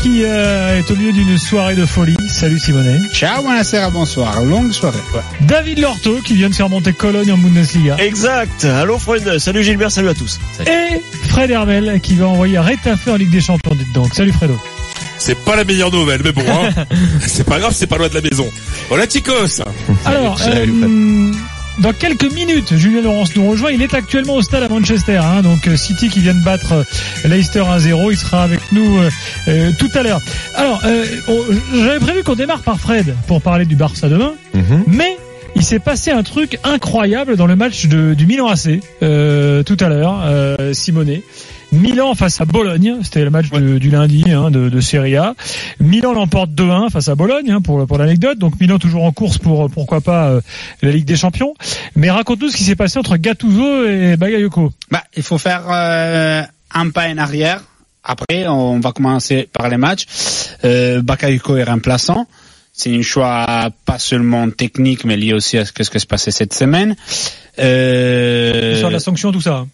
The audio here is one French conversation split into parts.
qui est au milieu d'une soirée de folie. Salut Simonet. Ciao, buonasera, bonsoir. Longue soirée. Ouais. David Lorto qui vient de faire monter Cologne en Bundesliga. Exact. Allô Fred, salut Gilbert, salut à tous. Salut. Et Fred Hermel qui va envoyer Rétafé en Ligue des Champions, dites donc. Salut Fredo. C'est pas la meilleure nouvelle, mais bon, hein. C'est pas grave, c'est pas loin de la maison. Voilà Ticos. Alors, dans quelques minutes, Julien Laurence nous rejoint. Il est actuellement au stade à Manchester, hein, donc City qui vient de battre Leicester 1-0. Il sera avec nous tout à l'heure. Alors, j'avais prévu qu'on démarre par Fred pour parler du Barça demain, mais il s'est passé un truc incroyable dans le match du Milan AC tout à l'heure, Simonet. Milan face à Bologne, c'était le match du lundi de Serie A. Milan l'emporte 2-1 face à Bologne pour l'anecdote. Donc Milan toujours en course pour pourquoi pas la Ligue des Champions. Mais raconte-nous ce qui s'est passé entre Gattuso et Bakayoko. Il faut faire un pas en arrière. Après, on va commencer par les matchs. Bakayoko est remplaçant. C'est un choix pas seulement technique, mais lié aussi à ce qui s'est passé cette semaine. Sur la sanction, tout ça.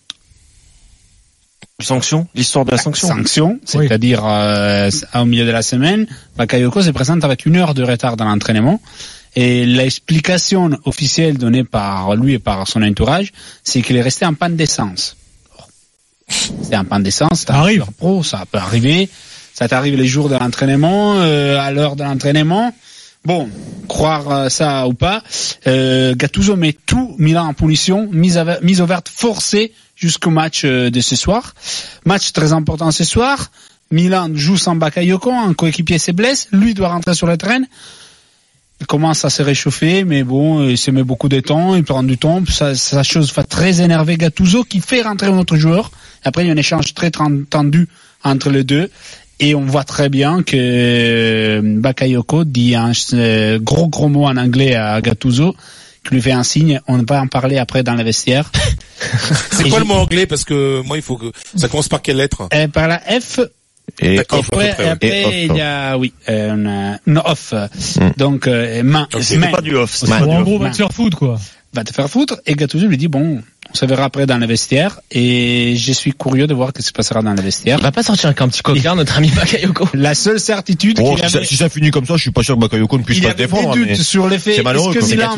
L'histoire de la sanction. C'est-à-dire au milieu de la semaine, Bakayoko se présente avec 1 heure de retard dans l'entraînement et l'explication officielle donnée par lui et par son entourage, c'est qu'il est resté en panne d'essence. C'est en panne d'essence, ça arrive. Pro, ça peut arriver. Ça t'arrive les jours de l'entraînement, à l'heure de l'entraînement. Bon, croire ça ou pas, Gattuso met tout Milan en punition, mise au vert forcée jusqu'au match de ce soir. Match très important ce soir. Milan joue sans Bakayoko, un coéquipier se blesse, lui doit rentrer sur le terrain. Il commence à se réchauffer, mais bon, il se met beaucoup de temps, il prend du temps. Ça chose va très énerver Gattuso qui fait rentrer un autre joueur. Après, il y a un échange très tendu entre les deux. Et on voit très bien que Bakayoko dit un gros mot en anglais à Gattuso, qui lui fait un signe. On va en parler après dans le vestiaire. C'est quoi le mot anglais? Parce que moi, il faut que ça commence par quelle lettre? Par la F. Et après, il y a, une off. Donc, main. C'est pas du off. En gros, va te faire foutre, quoi. Va te faire foutre. Et Gattuso lui dit, bon, on se verra après dans le vestiaire. Et je suis curieux de voir ce qui se passera dans le vestiaire. Il va pas sortir avec un petit coquin, notre ami Bakayoko. La seule certitude qu'il avait... Si ça finit comme ça, je suis pas sûr que Bakayoko ne puisse pas se défendre. Il y avait des doutes sur les faits. C'est malheureux.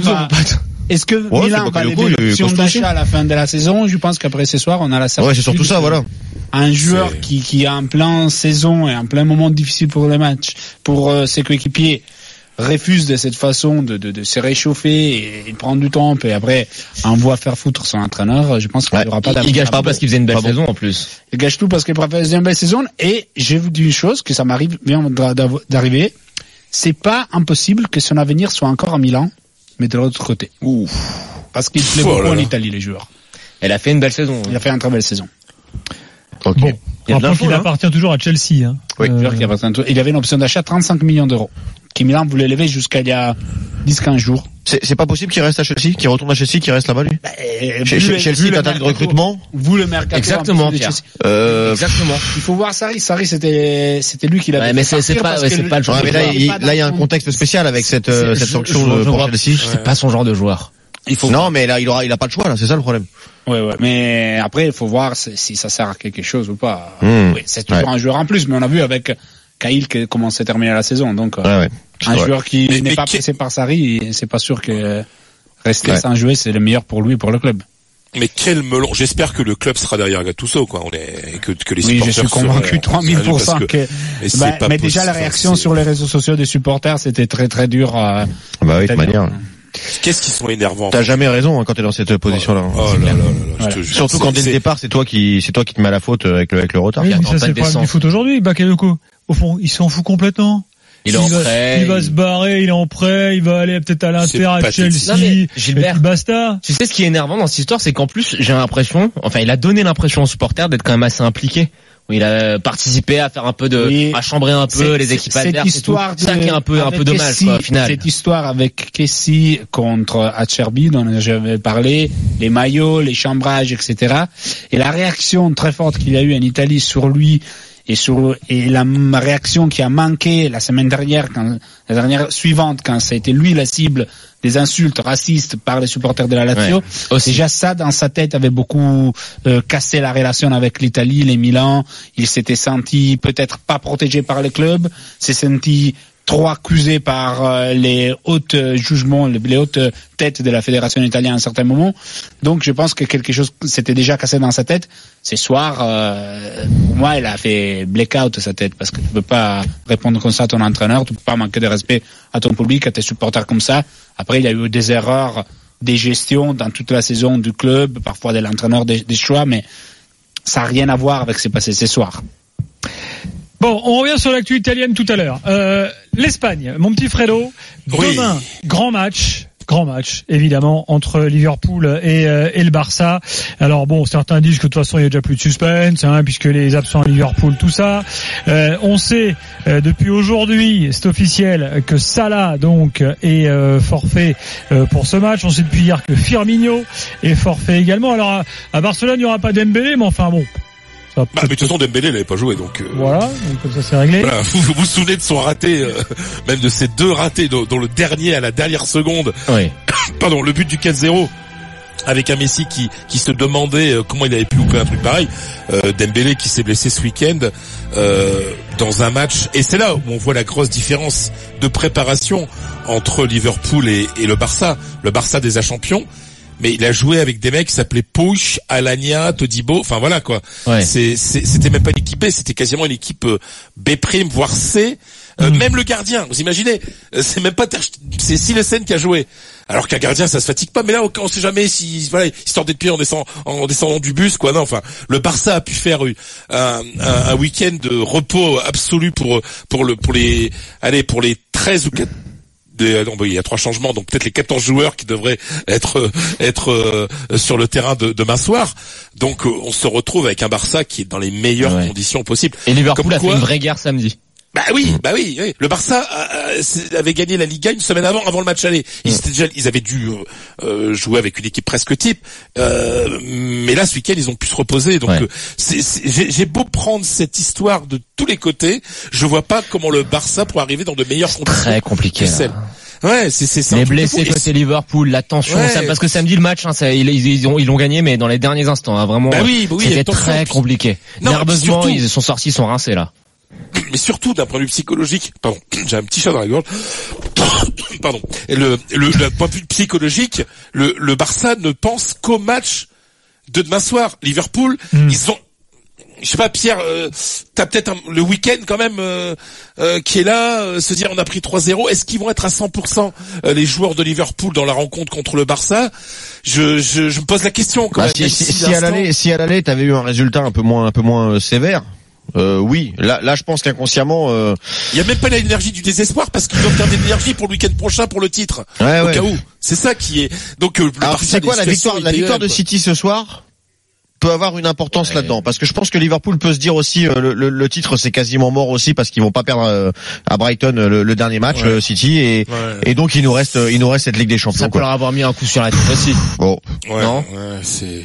Est-ce que Milan va aller l'option d'achat à la fin de la saison? Je pense qu'après ce soir, on a la certitude. Ouais, c'est surtout ça, voilà. Un joueur qui est en plein saison et en plein moment difficile pour les matchs, pour ses coéquipiers, refuse de cette façon de se réchauffer et il prend du temps et après envoie faire foutre son entraîneur. Je pense qu'il n'y aura pas d'avenir. Il gâche pas parce qu'il faisait une belle saison en plus. Il gâche tout parce qu'il faisait une belle saison et je vous dis une chose que ça m'arrive bien d'arriver. C'est pas impossible que son avenir soit encore à Milan, mais de l'autre côté. Parce qu'il plaît beaucoup en Italie, les joueurs. Elle a fait une belle saison. Il a fait une très belle saison. Okay. Bon, rappelons qu'il appartient toujours à Chelsea. Hein. Oui, il avait une option d'achat 35 millions d'euros. Qui Milan voulait lever jusqu'à il y a 10-15 jours. C'est pas possible qu'il reste à Chelsea, qu'il retourne à Chelsea, qu'il reste là-bas lui. Chelsea t'attaque de recrutement. Vous le mercato. Exactement. Exactement. Il faut voir Sarri. Sarri c'était lui qui l'avait. Mais c'est pas le genre. Mais là il y a un contexte spécial avec cette sanction pour Chelsea. C'est pas son genre de joueur. Non, mais là il a pas le choix là, c'est ça le problème. Ouais. Mais après il faut voir si ça sert à quelque chose ou pas. Oui, c'est toujours un joueur en plus, mais on a vu avec Cahill comment s'est terminée la saison. Donc un joueur qui n'est pas pressé par Sarri, c'est pas sûr que rester sans jouer c'est le meilleur pour lui et pour le club. Mais quel melon. J'espère que le club sera derrière Gattuso, quoi. Que les supporters. Oui, je suis convaincu 3000% que, mais déjà la réaction sur les réseaux sociaux des supporters, c'était très très dur. Bah oui, de manière. Qu'est-ce qu'ils sont énervants. T'as jamais raison quand t'es dans cette position-là. Oh là là, je te jure. Surtout quand dès le départ, c'est toi qui te mets à la faute avec le retard. Oui, mais ça c'est le problème du foot aujourd'hui, Bakayoko. Au fond, il s'en fout complètement. Il va se barrer, il est en prêt, il va aller peut-être à l'Inter, à Chelsea. Non, Gilbert, et puis basta. Tu sais ce qui est énervant dans cette histoire, c'est qu'en plus, j'ai l'impression, il a donné l'impression aux supporters d'être quand même assez impliqué. Il a participé à faire un peu à chambrer un peu les équipes adverses. Ça qui est un peu dommage, quoi, au final. Cette histoire avec Kessie contre Acerbi, dont j'avais parlé, les maillots, les chambrages, etc. Et la réaction très forte qu'il y a eu en Italie sur lui, et la réaction qui a manqué la semaine dernière, la dernière suivante, quand ça a été lui la cible des insultes racistes par les supporters de la Lazio, déjà ça dans sa tête avait beaucoup cassé la relation avec l'Italie, les Milan. Il s'était senti peut-être pas protégé par le club, s'est senti trop accusé par les hautes jugements, les hautes têtes de la fédération italienne à un certain moment. Donc je pense que quelque chose s'était déjà cassé dans sa tête. Ce soir, pour moi, il a fait blackout sa tête, parce que tu peux pas répondre comme ça à ton entraîneur, tu peux pas manquer de respect à ton public, à tes supporters comme ça. Après, il y a eu des erreurs des gestions dans toute la saison du club, parfois de l'entraîneur des choix, mais ça n'a rien à voir avec ce qui s'est passé ce soir. Bon, on revient sur l'actu italienne tout à l'heure. L'Espagne, mon petit Fredo, demain, grand match, évidemment, entre Liverpool et le Barça. Alors bon, certains disent que de toute façon, il y a déjà plus de suspense, puisque les absents à Liverpool, tout ça. On sait, depuis aujourd'hui, c'est officiel, que Salah, donc, est forfait pour ce match. On sait depuis hier que Firmino est forfait également. Alors, à Barcelone, il n'y aura pas Dembélé, mais enfin bon. Mais de toute façon, Dembélé il n'avait pas joué, donc voilà, donc comme ça c'est réglé. Voilà, vous vous souvenez de son raté, même de ces deux ratés, dont le dernier à la dernière seconde. Oui. Pardon, le but du 4-0 avec un Messi qui se demandait comment il avait pu louper un truc pareil. Dembélé qui s'est blessé ce week-end dans un match, et c'est là où on voit la grosse différence de préparation entre Liverpool et le Barça. Le Barça des champions. Mais il a joué avec des mecs qui s'appelaient Puig, Alagna, Todibo, enfin voilà quoi. Ouais. C'était même pas une équipe B, c'était quasiment une équipe B', voire C. Même le gardien, vous imaginez, c'est même pas c'est Silesen qui a joué. Alors qu'un gardien ça se fatigue pas, mais là on sait jamais si voilà, il se tordait de pied en descendant du bus quoi. Non, enfin, le Barça a pu faire un week-end de repos absolu pour les 13 ou 4. Il y a 3 changements, donc peut-être les 14 joueurs qui devraient être sur le terrain demain soir. Donc on se retrouve avec un Barça qui est dans les meilleures conditions possibles. Et Liverpool a fait une vraie guerre samedi. Bah oui. Le Barça avait gagné la Liga une semaine avant le match aller. Ils avaient dû jouer avec une équipe presque type, mais là ce week-end ils ont pu se reposer. Donc j'ai beau prendre cette histoire de tous les côtés, je vois pas comment le Barça pourrait arriver dans de meilleures conditions. Très compliqué. Ouais, c'est ça. Les blessés côté Liverpool, la tension, parce que samedi le match, ils l'ont gagné, mais dans les derniers instants, vraiment. C'était très compliqué. Nerveusement, ils sont sortis, ils sont rincés là. Mais surtout d'un point de vue psychologique, pardon, j'ai un petit chat dans la gorge. Pardon. Et le point de vue psychologique, le Barça ne pense qu'au match de demain soir. Liverpool, ils ont, je sais pas, Pierre, t'as peut-être le week-end quand même qui est là, se dire on a pris 3-0. Est-ce qu'ils vont être à 100% les joueurs de Liverpool dans la rencontre contre le Barça? Je me pose la question quand même. Si à l'aller t'avais eu un résultat un peu moins sévère. Oui, là je pense qu'inconsciemment il y a même pas l'énergie du désespoir, parce qu'ils doivent garder de l'énergie pour le week-end prochain pour le titre. Au cas où. C'est ça qui est. Donc alors c'est quoi la victoire de City ce soir peut avoir une importance là-dedans, parce que je pense que Liverpool peut se dire aussi le titre c'est quasiment mort aussi, parce qu'ils vont pas perdre à Brighton le dernier match City, et donc il nous reste cette Ligue des Champions. Ça peut leur avoir mis un coup sur la tête aussi. Bon. Non. Aussi.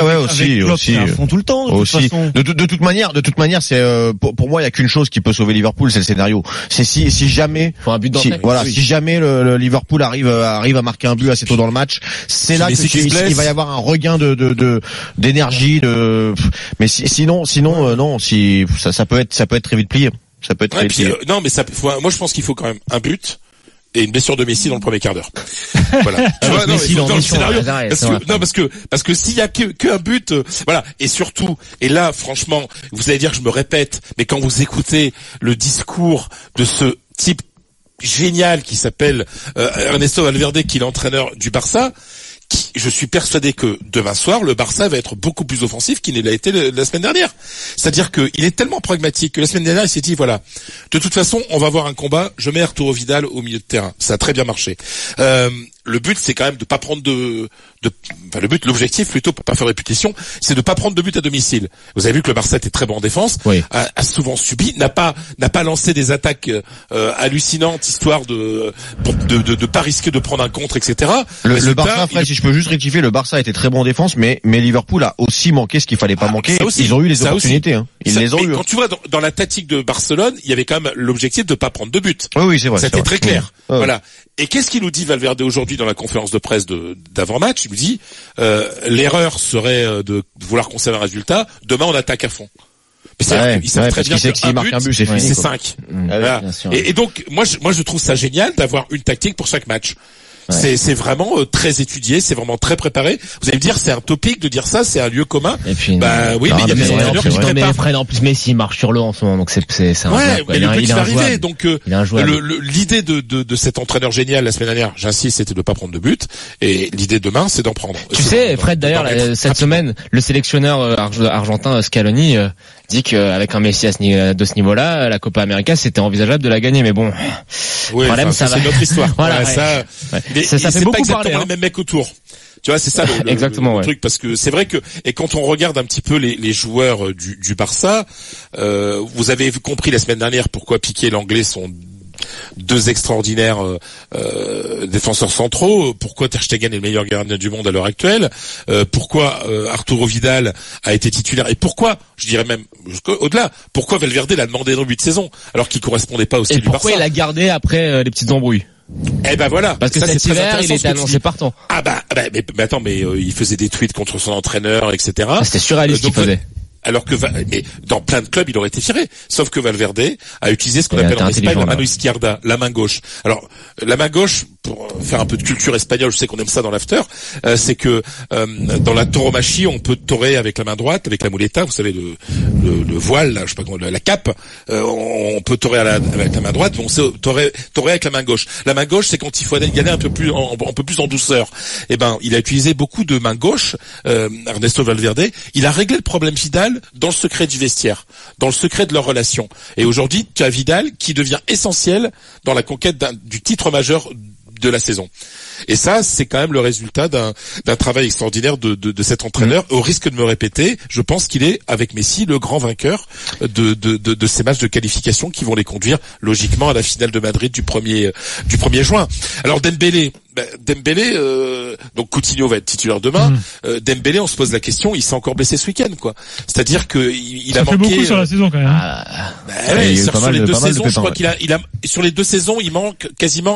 Font tout le temps. De toute manière, c'est pour moi il y a qu'une chose qui peut sauver Liverpool, c'est le scénario. C'est si jamais faut un but si jamais le Liverpool arrive à marquer un but assez tôt dans le match, c'est là qu'il va y avoir un regain d'énergie. Mais sinon non, si ça peut être très vite plié. Ça peut être très vite plié. Non, mais moi je pense qu'il faut quand même un but et une blessure de Messi dans le premier quart d'heure. Voilà. Tu vois, Messi dans le scénario. Parce que s'il y a qu'un but, voilà. Et surtout, et là, franchement, vous allez dire que je me répète, mais quand vous écoutez le discours de ce type génial qui s'appelle Ernesto Valverde, qui est l'entraîneur du Barça, je suis persuadé que demain soir, le Barça va être beaucoup plus offensif qu'il ne l'a été la semaine dernière. C'est-à-dire qu'il est tellement pragmatique que la semaine dernière, il s'est dit, voilà, de toute façon, on va avoir un combat, je mets Arturo Vidal au milieu de terrain. Ça a très bien marché. Le but, c'est quand même de pas prendre de l'objectif plutôt pour pas faire répétition, c'est de pas prendre de but à domicile. Vous avez vu que le Barça était très bon en défense, a souvent subi, n'a pas lancé des attaques hallucinantes histoire de pas risquer de prendre un contre, etc. Le Barça, Fred, si je peux juste rectifier, le Barça était très bon en défense, mais Liverpool a aussi manqué ce qu'il fallait pas manquer. Ils ont eu les opportunités, Ils les ont eu. Quand tu vois dans la tactique de Barcelone, il y avait quand même l'objectif de pas prendre de but. Oui, c'est vrai. C'était très clair. Voilà. Et qu'est-ce qu'il nous dit Valverde aujourd'hui dans la conférence de presse d'avant-match? Il nous dit l'erreur serait de vouloir conserver un résultat. Demain, on attaque à fond. Mais c'est-à-dire qu'ils savent très bien qu'un but, c'est 5. Voilà. Et donc, moi, je trouve ça génial d'avoir une tactique pour chaque match. C'est vraiment très étudié, c'est vraiment très préparé. Vous allez me dire, c'est un topic de dire ça, c'est un lieu commun. Et puis, oui, mais il y a des entraîneurs qui préparent. Fred, en plus, Messi, il marche sur l'eau en ce moment, donc c'est un ouais, mais le but est arrivé. Donc, l'idée l'idée de cet entraîneur génial la semaine dernière, j'insiste, c'était de pas prendre de but. Et l'idée demain, c'est d'en prendre. Tu sais, Fred, d'ailleurs, cette semaine, le sélectionneur argentin Scaloni dit qu'avec un Messi de ce niveau-là, la Copa América, c'était envisageable de la gagner. Mais bon, le problème, ça va. C'est notre histoire. Voilà, ça fait beaucoup parler. Les mêmes mecs autour. Tu vois, c'est ça le truc, parce que c'est vrai que, et quand on regarde un petit peu les joueurs du Barça, vous avez compris la semaine dernière pourquoi Piqué et l'Anglais sont deux extraordinaires défenseurs centraux, pourquoi Ter Stegen est le meilleur gardien du monde à l'heure actuelle, pourquoi Arturo Vidal a été titulaire, et pourquoi, je dirais même au-delà, pourquoi Valverde l'a demandé en début de saison alors qu'il correspondait pas au style du Barça. Et pourquoi il a gardé après les petites embrouilles. Eh ben voilà. Parce que ça, cet hiver, il était annoncé partant. Mais attends, il faisait des tweets contre son entraîneur, etc. C'était surréaliste qu'il faisait. Alors que mais dans plein de clubs, il aurait été viré. Sauf que Valverde a utilisé ce qu'on appelle en Espagne la mano izquierda, la main gauche. Alors, la main gauche, pour faire un peu de culture espagnole, je sais qu'on aime ça dans l'after, c'est que dans la tauromachie, on peut torer avec la main droite, avec la muleta, vous savez, le voile, là, je sais pas comment, la cape, on peut torer avec la main droite, mais on sait torer avec la main gauche. La main gauche, c'est quand il faut y aller un peu plus en douceur. Eh ben, il a utilisé beaucoup de main gauche, Ernesto Valverde. Il a réglé le problème Vidal dans le secret du vestiaire, dans le secret de leur relation. Et aujourd'hui, tu as Vidal qui devient essentiel dans la conquête du titre majeur de la saison. Et ça, c'est quand même le résultat d'un travail extraordinaire de cet entraîneur. Au risque de me répéter, je pense qu'il est, avec Messi, le grand vainqueur de ces matchs de qualification qui vont les conduire logiquement à la finale de Madrid du 1er juin. Alors Dembélé, donc Coutinho va être titulaire demain. Dembélé, on se pose la question, il s'est encore blessé ce week-end, quoi. C'est-à-dire que il a manqué. Ça fait beaucoup sur la saison quand même. Sur les 2 saisons, je crois qu'il a sur les 2 saisons, il manque quasiment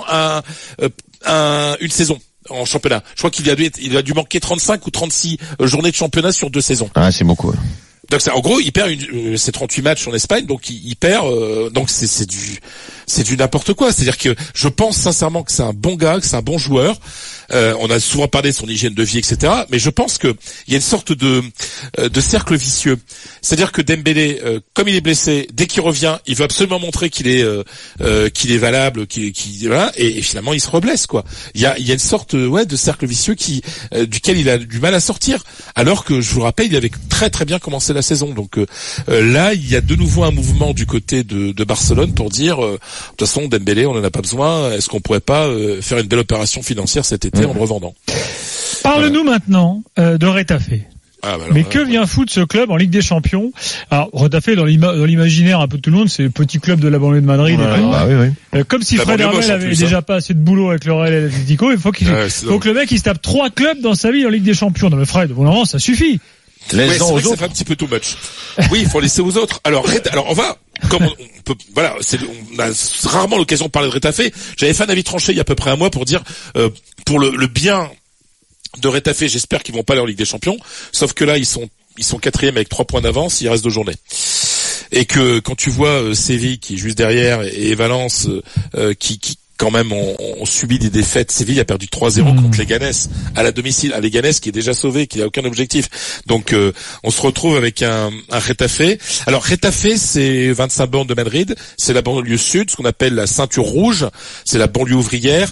une saison en championnat. Je crois qu'il a dû manquer 35 ou 36 journées de championnat sur 2 saisons. Ah, c'est beaucoup. Donc en gros, il perd c'est 38 matchs en Espagne, donc il perd. Donc c'est du n'importe quoi. C'est-à-dire que je pense sincèrement que c'est un bon gars, que c'est un bon joueur. On a souvent parlé de son hygiène de vie, etc. Mais je pense que il y a une sorte de cercle vicieux. C'est-à-dire que Dembélé, comme il est blessé, dès qu'il revient, il veut absolument montrer qu'il est valable, voilà, et finalement il se reblesse, quoi. Il y a une sorte de cercle vicieux duquel il a du mal à sortir. Alors que je vous rappelle, il avait très très bien commencé la saison. Donc là, il y a de nouveau un mouvement du côté de Barcelone pour dire de toute façon Dembélé, on en a pas besoin. Est-ce qu'on pourrait pas faire une belle opération financière cet été en le revendant? Parle-nous maintenant de Retafe. Mais que vient foutre ce club en Ligue des Champions? Alors, Retafe, dans l'imaginaire un peu de tout le monde, c'est le petit club de la banlieue de Madrid. Comme si Fred Hermel avait déjà pas assez de boulot avec le Real et l'Atlético, il faut que le mec il se tape 3 clubs dans sa vie en Ligue des Champions. Non mais Fred, bon, ça suffit. C'est vrai que ça fait un petit peu too much. Oui, il faut laisser aux autres. Alors on va, comme on peut, voilà, on a rarement l'occasion de parler de Retafe. J'avais fait un avis tranché il y a à peu près un mois pour dire, pour le bien de Retafe, j'espère qu'ils vont pas aller en Ligue des Champions. Sauf que là, ils sont 4e avec 3 points d'avance, il reste 2 journées. Et que quand tu vois Séville qui est juste derrière et Valence qui quand même ont subi des défaites. Séville a perdu 3-0 contre Leganés à la domicile, à Leganés qui est déjà sauvé, qui n'a aucun objectif. Donc on se retrouve avec un Retafe. Alors Retafe, c'est 25 bornes de Madrid, c'est la banlieue sud, ce qu'on appelle la ceinture rouge, c'est la banlieue ouvrière.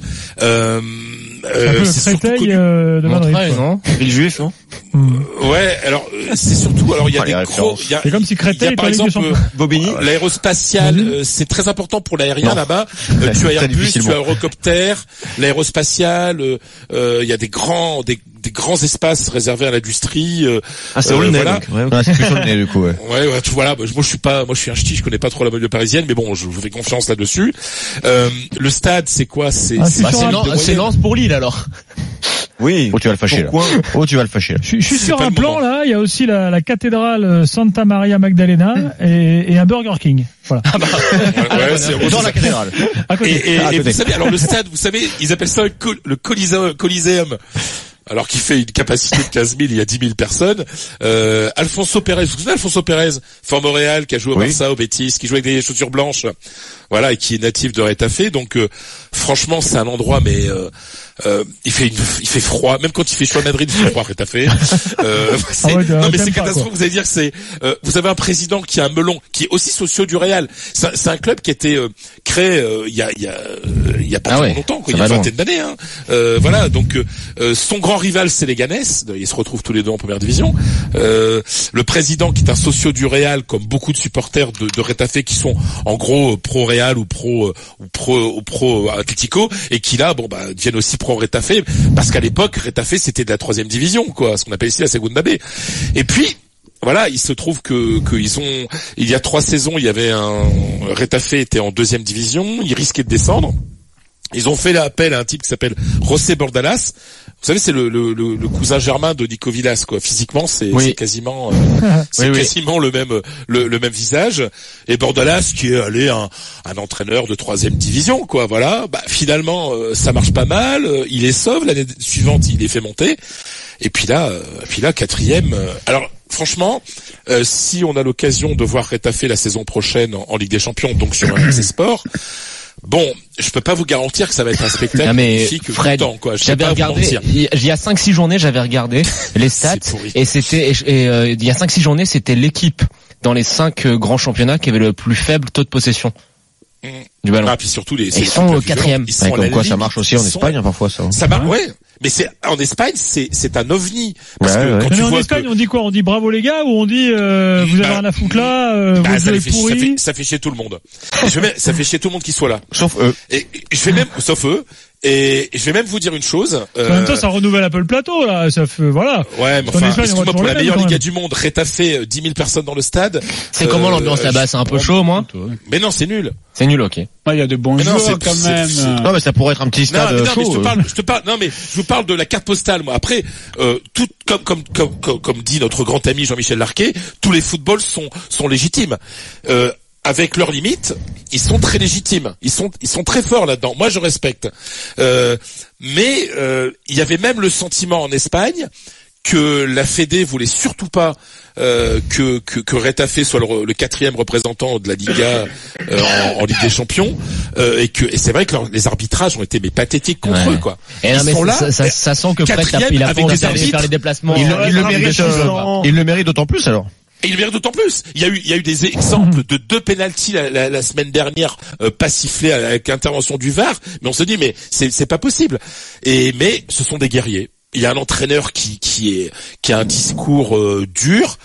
C'est surtout connu de Madrid, non? Ville juif, non? Ouais, alors c'est surtout, alors il y a des gros, c'est comme si Créteil par exemple Bobigny, l'aérospatial, c'est très important pour l'aérien là-bas. Tu as Airbus, tu as Eurocopter, l'aérospatial, il y a des des grands espaces réservés à l'industrie. C'est Aulnay, voilà. donc. Ouais, c'est plus Aulnay, du coup, ouais. Ouais, voilà. Moi, je suis un ch'ti, je connais pas trop la banlieue parisienne, mais bon, je vous fais confiance là-dessus. Le stade, c'est quoi? C'est Lens pour Lille, alors. Oui. Oh, tu vas le fâcher, là. Oh, tu vas le fâcher, là. Je suis sur un plan, là, il y a aussi la cathédrale Santa Maria Magdalena et un Burger King. Voilà. Ouais, c'est dans la cathédrale. Et vous savez, alors le stade, vous savez, ils appellent ça le Coliseum. Alors qu'il fait une capacité de 15 000, il y a 10 000 personnes. Alfonso Pérez, vous vous souvenez Alfonso Pérez, forme au Real, qui a joué au Barça, au Betis, qui joue avec des chaussures blanches, voilà, et qui est natif de Retafe. Donc, franchement, c'est un endroit, mais il fait froid, même quand il fait chaud à Madrid, il fait froid à Retafe. Non, mais c'est catastrophique. Vous allez dire que c'est, vous avez un président qui a un melon, qui est aussi socio du Real. C'est un club qui a été créé il y a pas trop longtemps, quoi, il y a une vingtaine d'années. Hein. Voilà, donc son grand rival, c'est les Ganes. Ils se retrouvent tous les deux en première division. Le président, qui est un socio du Real, comme beaucoup de supporters de Retafe, qui sont en gros pro Real ou pro Atlético, et qui là, deviennent aussi pro Retafe, parce qu'à l'époque, Retafe, c'était de la 3e division, quoi, ce qu'on appelle ici la Segunda B. Et puis, voilà, il se trouve il y a 3 saisons, Retafe était en 2e division, il risquait de descendre. Ils ont fait l'appel à un type qui s'appelle José Bordalas. Vous savez, c'est le cousin germain de Nico Villas, quoi. Physiquement, c'est quasiment, quasiment le même visage. Et Bordalas, qui est allé un entraîneur de 3e division, quoi. Voilà. Finalement, ça marche pas mal. Il est sauve. L'année suivante, il est fait monter. Et puis là, 4e. Alors, franchement, si on a l'occasion de voir Retafe la saison prochaine en Ligue des Champions, donc sur un RMC Sport. Bon, je peux pas vous garantir que ça va être un spectacle magnifique Fred, tout le temps, quoi. J'avais regardé, il y a 5-6 journées, j'avais regardé les stats, et il y a 5-6 journées, c'était l'équipe dans les 5 grands championnats qui avait le plus faible taux de possession du ballon. Puis surtout ils sont au 4e. Comme quoi, ça marche aussi en Espagne, parfois, ça. Ça marche, ouais. Mais en Espagne, c'est un ovni. Parce que quand tu vois en Espagne, on dit quoi? On dit bravo les gars, ou on dit, vous avez rien à foutre là, vous êtes pourris? Ça fait chier tout le monde. Ça fait chier tout le monde qui soit là. Sauf eux. Et sauf eux. Et je vais même vous dire une chose. En même temps, ça renouvelle un peu le plateau, là. Ça fait, voilà. Ouais, mais enfin, excuse-moi, pour la meilleure Liga du monde, Retafe, 10 000 personnes dans le stade. C'est comment l'ambiance là-bas? C'est un peu chaud, moi? Mais non, c'est nul. C'est nul, ok. Il y a de bons joueurs, quand même. Non, mais ça pourrait être un petit stade chaud. Je vous parle de la carte postale, moi. Après, tout, comme dit notre grand ami Jean-Michel Larquet, tous les footballs sont légitimes. Avec leurs limites, ils sont très légitimes. Ils sont très forts là-dedans. Moi, je respecte. Mais il y avait même le sentiment en Espagne que la Fédé voulait surtout pas que Retafe soit le 4e représentant de la Liga en Ligue des Champions, et c'est vrai que les arbitrages ont été pathétiques contre eux, quoi. Et ils sont là, ça sent que Fred il a pas faire les déplacements. Il le mérite d'autant plus alors. Et il mérite d'autant plus. Il y a eu des exemples de 2 pénaltys la semaine dernière pas sifflés avec intervention du VAR, mais on se dit mais c'est pas possible. Mais ce sont des guerriers. Il y a un entraîneur qui a un discours dur.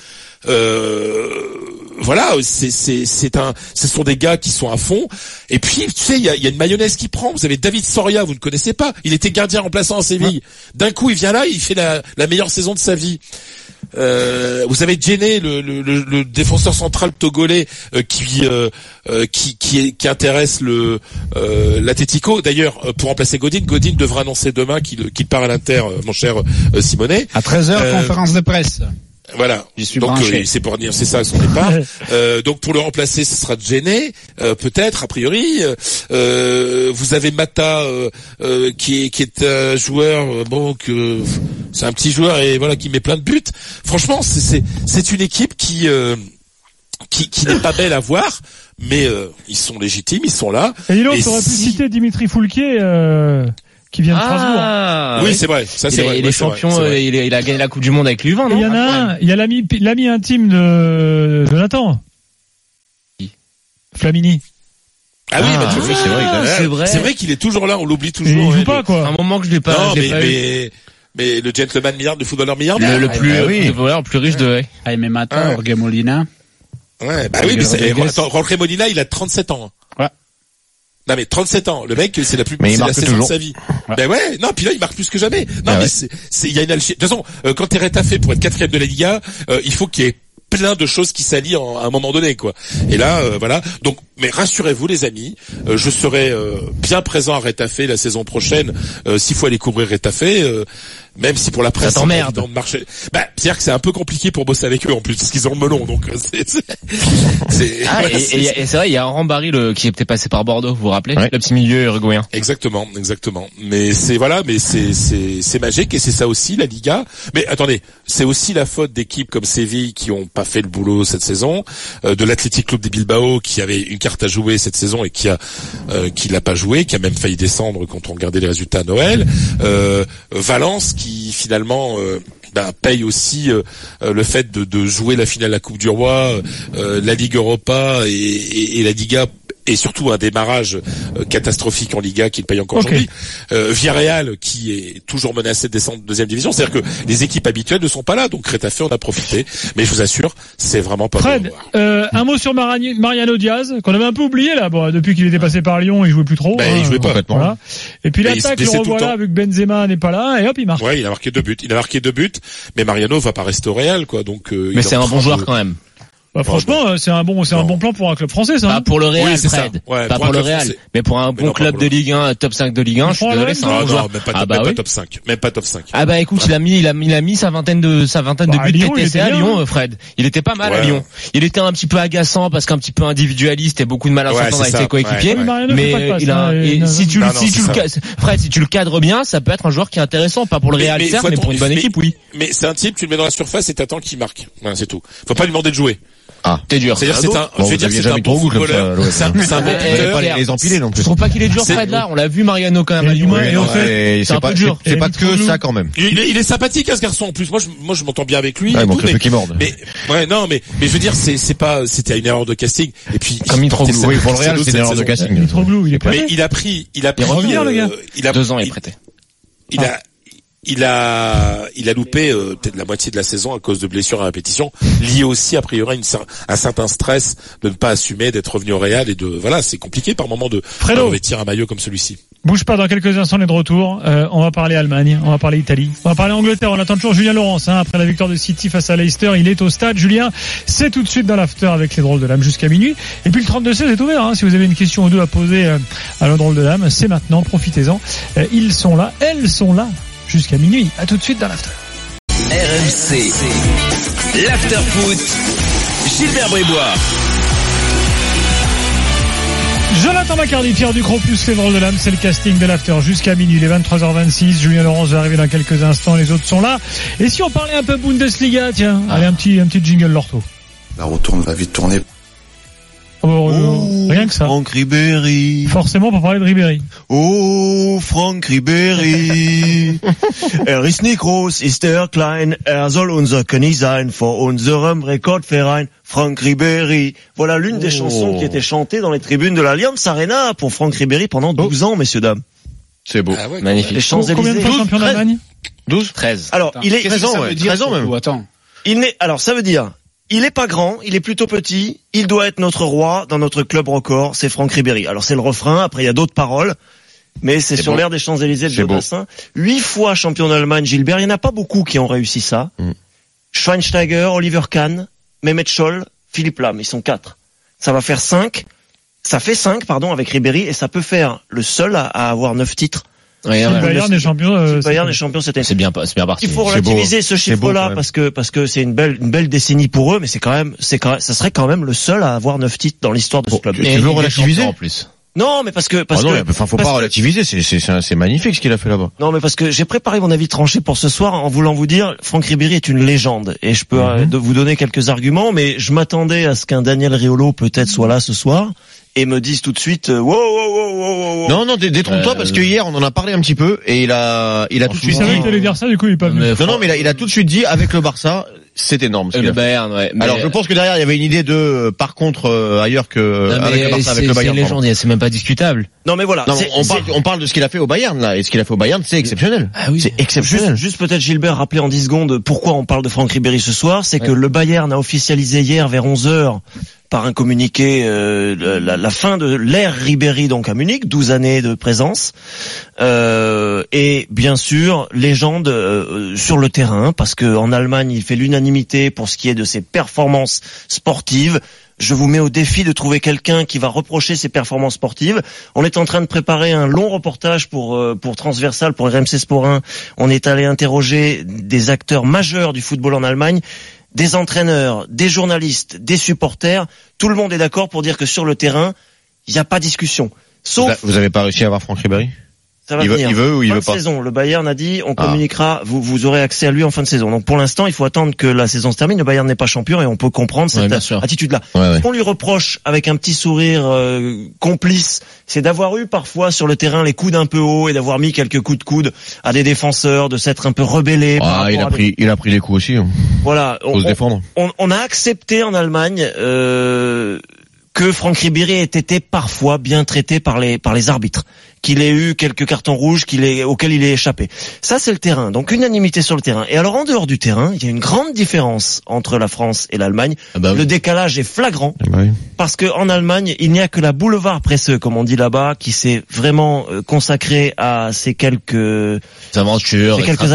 Voilà, ce sont des gars qui sont à fond. Et puis, tu sais, il y a une mayonnaise qui prend. Vous avez David Soria, vous ne connaissez pas. Il était gardien remplaçant à Séville. D'un coup, il vient là, il fait la meilleure saison de sa vie. Vous avez Djené, le défenseur central togolais, qui intéresse l'Atlético. D'ailleurs, pour remplacer Godin devra annoncer demain qu'il part à l'Inter, mon cher Simonet. À 13h, conférence de presse. Voilà. Donc c'est pour dire, c'est ça son départ. Donc pour le remplacer, ce sera Djené, peut-être a priori. Vous avez Mata qui est un joueur c'est un petit joueur et voilà qui met plein de buts. Franchement, c'est une équipe qui n'est pas belle à voir, mais ils sont légitimes, ils sont là. Et on aurait pu citer Dimitri Foulquier qui vient de Strasbourg. Oui, c'est vrai. Ça, c'est vrai. Il est champion, il a gagné la Coupe du Monde avec l'U20, non? Il y en a il y a l'ami intime de Nathan. Flamini. Ah oui, c'est vrai. C'est vrai qu'il est toujours là, on l'oublie toujours. Il joue pas, quoi. Un moment que je l'ai pas. Non, mais le gentleman le footballeur milliardaire. Le plus riche de, Jaime Mata, Jorge Molina. Ouais, oui, mais Jorge Molina, il a 37 ans. Ouais. Non mais 37 ans, le mec c'est mais c'est la saison toujours de sa vie. Ben ouais, non, puis là il marque plus que jamais. Non mais il y a une alchimie. De toute façon, quand t'es Retafe pour être 4e de la Liga, il faut qu'il y ait plein de choses qui s'allient à un moment donné, quoi. Et là, voilà. Donc, mais rassurez-vous, les amis, je serai bien présent à Retafe la saison prochaine. S'il faut aller couvrir Retafe, même si pour la presse, ça t'emmerde. de marcher. Bah, c'est-à-dire que c'est un peu compliqué pour bosser avec eux en plus, parce qu'ils ont le melon. Donc, et c'est vrai, il y a un Rambari qui était passé par Bordeaux, vous vous rappelez, le petit milieu uruguayen. Exactement. Mais c'est magique et c'est ça aussi la Liga. Mais attendez, c'est aussi la faute d'équipes comme Séville qui ont pas fait le boulot cette saison, de l'Athletic Club de Bilbao qui avait une carte à jouer cette saison et qui l'a pas joué, qui a même failli descendre quand on regardait les résultats à Noël. Valence qui finalement paye aussi le fait de jouer la finale de la Coupe du Roi, la Ligue Europa et la Liga. Et surtout un démarrage catastrophique en Liga qui le paye encore aujourd'hui. Villarreal qui est toujours menacé de descendre de deuxième division, c'est-à-dire que les équipes habituelles ne sont pas là, donc Retafe en a profité. Mais je vous assure, c'est vraiment pas Fred, un mot sur Mariano Diaz qu'on avait un peu oublié là. Bon, depuis qu'il était passé par Lyon, il jouait plus trop. Il jouait pas. Voilà. Et puis l'attaque, le revoilà vu que Benzema n'est pas là et hop il marque. Ouais, il a marqué 2 buts. Mais Mariano va pas rester au Real, quoi. Donc. Mais c'est un bon joueur quand même. Bah, franchement, c'est un bon plan pour un club français, ça. Pas pour le Real, oui, Fred. Ouais, pas pour le Real. Français. Mais pour un bon club de Ligue 1, top 5 de Ligue 1, je suis désolé, c'est un bon joueur. Même pas top 5. Même pas top 5. Ah bah écoute, il a mis sa vingtaine de buts TTC à Lyon, Fred. Il était pas mal à Lyon. Il était un petit peu agaçant parce qu'un petit peu individualiste et beaucoup de mal à s'entendre avec ses coéquipiers. Mais si tu le cadres bien, ça peut être un joueur qui est intéressant, pas pour le Real certes, mais pour une bonne équipe, oui. Mais c'est un type, tu le mets dans la surface et t'attends qu'il marque. Voilà, c'est tout. Faut pas lui demander de jouer. Ah, t'es dur. C'est-à-dire c'est un bon footballeur. C'est un pas les empiler non plus. Je trouve pas qu'il est dur, Fred, là. On l'a vu Mariano quand même à Lyon. C'est un peu dur. C'est pas que ça quand même. Il est sympathique, ce garçon. En plus, moi je m'entends bien avec lui. Il manque le peu qu'il morde. Mais je veux dire, c'était une erreur de casting. Et puis comme Mitroglou. Oui, pour le Real, c'est une erreur de casting. Mitroglou, il est prêté. Mais il a pris. Il revient, le gars. Il a 2 ans, il est prêté. Il a loupé peut-être la moitié de la saison à cause de blessures à répétition, liées aussi a priori à un certain stress de ne pas assumer d'être revenu au Real et c'est compliqué par moment de revêtir un maillot comme celui-ci. Bouge pas, dans quelques instants on est de retour. On va parler Allemagne, on va parler Italie, on va parler Angleterre. On attend toujours Julien Laurence après la victoire de City face à Leicester. Il est au stade. Julien, c'est tout de suite dans l'after avec les drôles de l'âme jusqu'à minuit. Et puis le 32-16 est ouvert. Si vous avez une question ou deux à poser à nos drôles de l'âme, c'est maintenant. Profitez-en. Ils sont là, elles sont là. Jusqu'à minuit. À tout de suite dans l'after. RMC. L'after foot. Gilbert Brébois. Jonathan Macardy, Pierre Ducrot plus les drôles de l'âme, c'est le casting de l'after jusqu'à minuit, les 23h26. Julien Laurence va arriver dans quelques instants, les autres sont là. Et si on parlait un peu Bundesliga, tiens, allez un petit jingle Lorto. La retourne va vite tourner. Rien que ça. Franck Ribéry. Forcément pour parler de Ribéry. Oh, Franck Ribéry. Ist nicht groß, ist klein. Soll unser König sein, vor unserem Rekordverein. Franck Ribéry. Voilà l'une des chansons qui était chantée dans les tribunes de l'Allianz Arena pour Franck Ribéry pendant 12 ans, messieurs, dames. C'est beau. Ah ouais, magnifique. Les Champs-Élysées. Combien de fois champion d'Allemagne? 13. Alors, il est 13 ans même. Attends. Alors, ça veut dire, il est pas grand, il est plutôt petit, il doit être notre roi dans notre club record, c'est Franck Ribéry. Alors c'est le refrain, après il y a d'autres paroles, mais c'est sur l'air des Champs-Élysées de Jodassin. 8 fois champion d'Allemagne, Gilbert, il n'y en a pas beaucoup qui ont réussi ça. Schweinsteiger, Oliver Kahn, Mehmet Scholl, Philippe Lahm, ils sont 4. Ça va faire 5, avec Ribéry, et ça peut faire le seul à avoir 9 titres. Ouais, le Bayern est champion. Bayern est champion cette année. C'est bien parti. Il faut relativiser ce chiffre-là parce que c'est une belle décennie pour eux, mais ça serait quand même le seul à avoir 9 titres dans l'histoire de ce club. Tu veux relativiser en plus? Non, mais parce que faut pas relativiser, c'est magnifique ce qu'il a fait là-bas. Non, mais parce que j'ai préparé mon avis tranché pour ce soir en voulant vous dire, Franck Ribéry est une légende et je peux vous donner quelques arguments, mais je m'attendais à ce qu'un Daniel Riolo peut-être soit là ce soir et me dise tout de suite wow. Non, détrompe-toi parce que hier on en a parlé un petit peu et il a tout de suite dit. Il savait qu'il allait dire ça, du coup il est pas venu. Non, mais il a tout de suite dit avec le Barça, c'est énorme. Le Bayern, ouais. Alors je pense que derrière il y avait une idée de par contre ailleurs que avec le Barça, avec le Bayern. C'est légende, c'est même pas discutable. Non mais voilà, on parle de ce qu'il a fait au Bayern là, et ce qu'il a fait au Bayern, c'est exceptionnel. Ah oui, c'est exceptionnel. Juste peut-être Gilbert rappeler en 10 secondes pourquoi on parle de Franck Ribéry ce soir, c'est que le Bayern a officialisé hier vers 11h par un communiqué la fin de l'ère Ribéry donc à Munich, 12 années de présence, et bien sûr légende sur le terrain, parce que en Allemagne il fait l'unanimité pour ce qui est de ses performances sportives. Je vous mets au défi de trouver quelqu'un qui va reprocher ses performances sportives. On est en train de préparer un long reportage pour Transversal, pour RMC Sport 1. On est allé interroger des acteurs majeurs du football en Allemagne, des entraîneurs, des journalistes, des supporters. Tout le monde est d'accord pour dire que sur le terrain, il n'y a pas de discussion. Sauf... Vous avez pas réussi à avoir Franck Ribéry? Ça va venir. Il veut ou il veut pas? Fin de saison. Le Bayern a dit, on communiquera, vous aurez accès à lui en fin de saison. Donc pour l'instant, il faut attendre que la saison se termine. Le Bayern n'est pas champion et on peut comprendre cette attitude-là. Ce qu'on lui reproche avec un petit sourire complice, c'est d'avoir eu parfois sur le terrain les coudes un peu hauts et d'avoir mis quelques coups de coude à des défenseurs, de s'être un peu rebellé. Il a pris les coups aussi. Hein. Voilà. Faut se défendre. On a accepté en Allemagne que Franck Ribéry ait été parfois bien traité par les arbitres, qu'il ait eu quelques cartons rouges auxquels il est échappé. Ça, c'est le terrain. Donc, unanimité sur le terrain. Et alors, en dehors du terrain, il y a une grande différence entre la France et l'Allemagne. Le décalage est flagrant. Parce que en Allemagne, il n'y a que la boulevard presseux, comme on dit là-bas, qui s'est vraiment consacrée à ces quelques aventures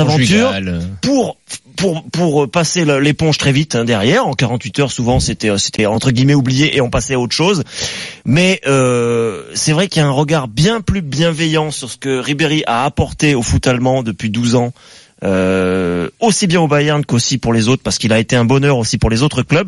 pour passer l'éponge très vite derrière. En 48 heures, souvent, c'était entre guillemets oublié et on passait à autre chose. Mais c'est vrai qu'il y a un regard bien plus bienveillant sur ce que Ribéry a apporté au foot allemand depuis 12 ans, aussi bien au Bayern qu'aussi pour les autres, parce qu'il a été un bonheur aussi pour les autres clubs.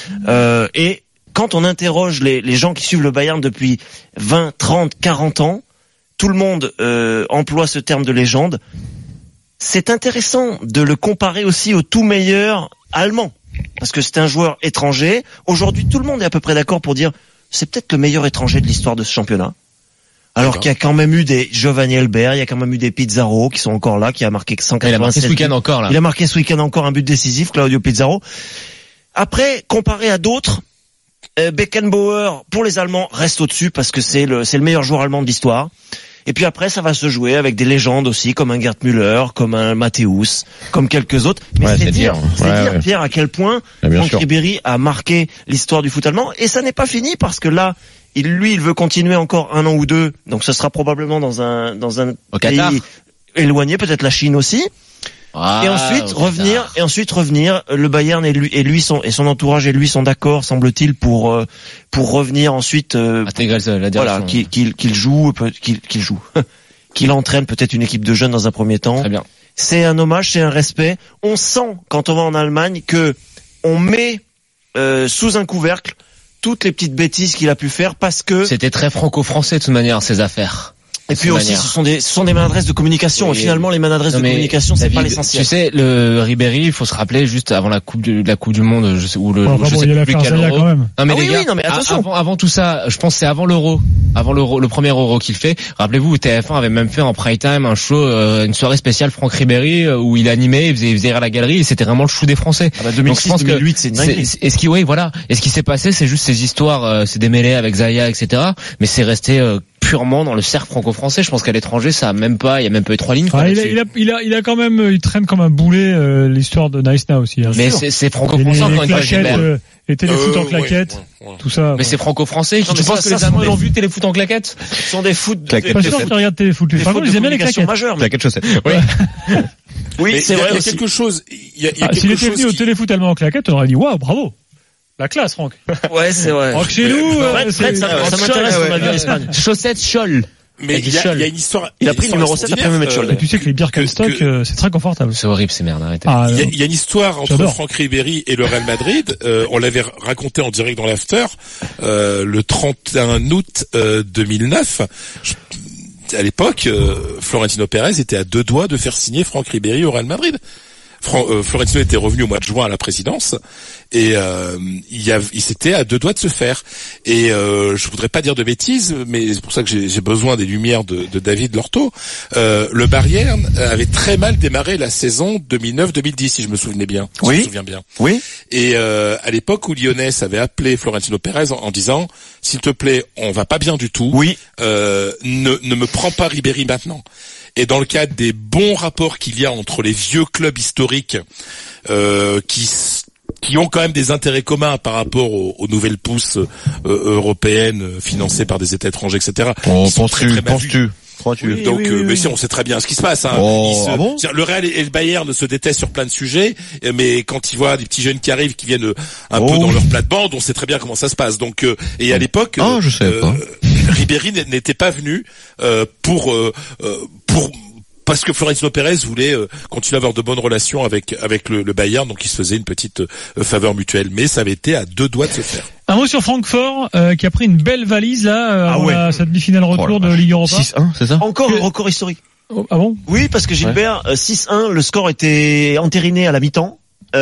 Et quand on interroge les gens qui suivent le Bayern depuis 20, 30, 40 ans, tout le monde emploie ce terme de légende. C'est intéressant de le comparer aussi au tout meilleur allemand, parce que c'est un joueur étranger. Aujourd'hui, tout le monde est à peu près d'accord pour dire c'est peut-être le meilleur étranger de l'histoire de ce championnat. Alors qu'il y a quand même eu des Giovanni Elber, il y a quand même eu des Pizarro qui sont encore là, qui a marqué 187. Il a marqué ce week-end encore là. Il a marqué ce week-end encore un but décisif, Claudio Pizarro. Après, comparé à d'autres, Beckenbauer pour les Allemands reste au-dessus parce que c'est le meilleur joueur allemand de l'histoire. Et puis après, ça va se jouer avec des légendes aussi, comme un Gerd Müller, comme un Matthäus, comme quelques autres. Mais c'est dire, Pierre, à quel point Franck Ribéry a marqué l'histoire du foot allemand. Et ça n'est pas fini parce que là, il veut continuer encore 1 an ou 2. Donc ce sera probablement dans un pays éloigné, peut-être la Chine aussi. Et ensuite revenir. Le Bayern et son entourage et lui sont d'accord, semble-t-il, pour revenir ensuite. Intégrer la direction. Voilà, qu'il joue, qu'il entraîne peut-être une équipe de jeunes dans un premier temps. Très bien. C'est un hommage, c'est un respect. On sent quand on va en Allemagne que on met sous un couvercle toutes les petites bêtises qu'il a pu faire parce que c'était très franco-français de toute manière ces affaires. Et puis aussi, ce sont des maladresses de communication. Oui. Et finalement, les maladresses de communication, c'est pas l'essentiel. Tu sais, le Ribéry, il faut se rappeler juste avant la Coupe du Monde, je sais plus quel Euro. Quand même. Non mais les gars, non mais attention. Avant tout ça, je pense que c'est avant l'Euro, le premier Euro qu'il fait. Rappelez-vous, TF1 avait même fait en prime time un show, une soirée spéciale Franck Ribéry où il animait, il faisait rire la galerie et c'était vraiment le chou des Français. 2006, 2008, c'est une dinguerie. Et ce qui s'est passé, c'est juste ces histoires, c'est démêlé avec Zaya, etc. Mais c'est resté purement dans le cercle franco-français. Je pense qu'à l'étranger, il y a même pas eu 3 lignes. Il a quand même, il traîne comme un boulet l'histoire de Nice Now aussi. Hein. Mais c'est franco-français encore une fois. Les téléfoot en claquettes, tout ça. Mais c'est franco-français. Tu penses que les Allemands l'ont vu téléfoot en claquettes? Ce sont des foot. Pas sûr que tu regardes téléfoot. Les Français, ils aiment bien les claquettes. Claquettes chaussettes. Oui, c'est vrai. Il y a quelque chose. S'il était venu au téléfoot allemand en claquettes, on aurait dit waouh, bravo. La classe, Franck. Ouais, c'est vrai. Franck, chez nous, ça m'intéresse qu'on a vu en Espagne. Chaussettes Scholl. Mais il y a une histoire. Il a pris le numéro 7 après Mehmet Scholl. Et tu sais que les Birkenstock, c'est très confortable. C'est horrible, ces merdes, arrêtez. Il y a une histoire entre Franck Ribéry et le Real Madrid. On l'avait raconté en direct dans l'after, le 31 août 2009. À l'époque, Florentino Pérez était à 2 doigts de faire signer Franck Ribéry au Real Madrid. Florentino était revenu au mois de juin à la présidence et il s'était à 2 doigts de se faire. Et je voudrais pas dire de bêtises, mais c'est pour ça que j'ai besoin des lumières de David Lorto. Le Bayern avait très mal démarré la saison 2009-2010, si je me souvenais bien. Oui. Je me souviens bien. Oui. Et à l'époque où Lyonnais avait appelé Florentino Pérez en disant s'il te plaît, on va pas bien du tout. Oui. Ne me prends pas Ribéry maintenant. Et dans le cadre des bons rapports qu'il y a entre les vieux clubs historiques qui qui ont quand même des intérêts communs par rapport aux nouvelles pousses européennes financées par des États étrangers, etc. Penses-tu Mais si on sait très bien ce qui se passe. Hein. Le Real et le Bayern se détestent sur plein de sujets, mais quand ils voient des petits jeunes qui arrivent, qui viennent un peu dans leur plate-bande, on sait très bien comment ça se passe. Donc, et à l'époque, Ribéry n'était pas venu parce que Florentino Pérez voulait continuer à avoir de bonnes relations avec le Bayern, donc il se faisait une petite faveur mutuelle, mais ça avait été à 2 doigts de se faire. Un mot sur Francfort qui a pris une belle valise là sa demi-finale retour de Ligue Europa. 6-1, c'est ça? Encore un record historique. Ah bon? Oui, parce que Gilbert, 6-1, le score était entériné à la mi-temps.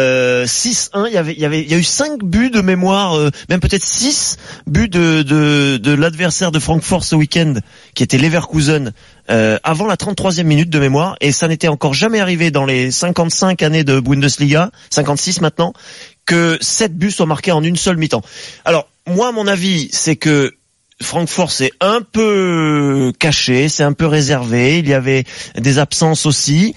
6-1, il y a eu 5 buts de mémoire, même peut-être 6 buts de l'adversaire de Francfort ce week-end, qui était Leverkusen, avant la 33e minute de mémoire, et ça n'était encore jamais arrivé dans les 55 années de Bundesliga, 56 maintenant, que 7 buts soient marqués en une seule mi-temps. Alors, moi, mon avis, c'est que Francfort c'est un peu caché, c'est un peu réservé, il y avait des absences aussi.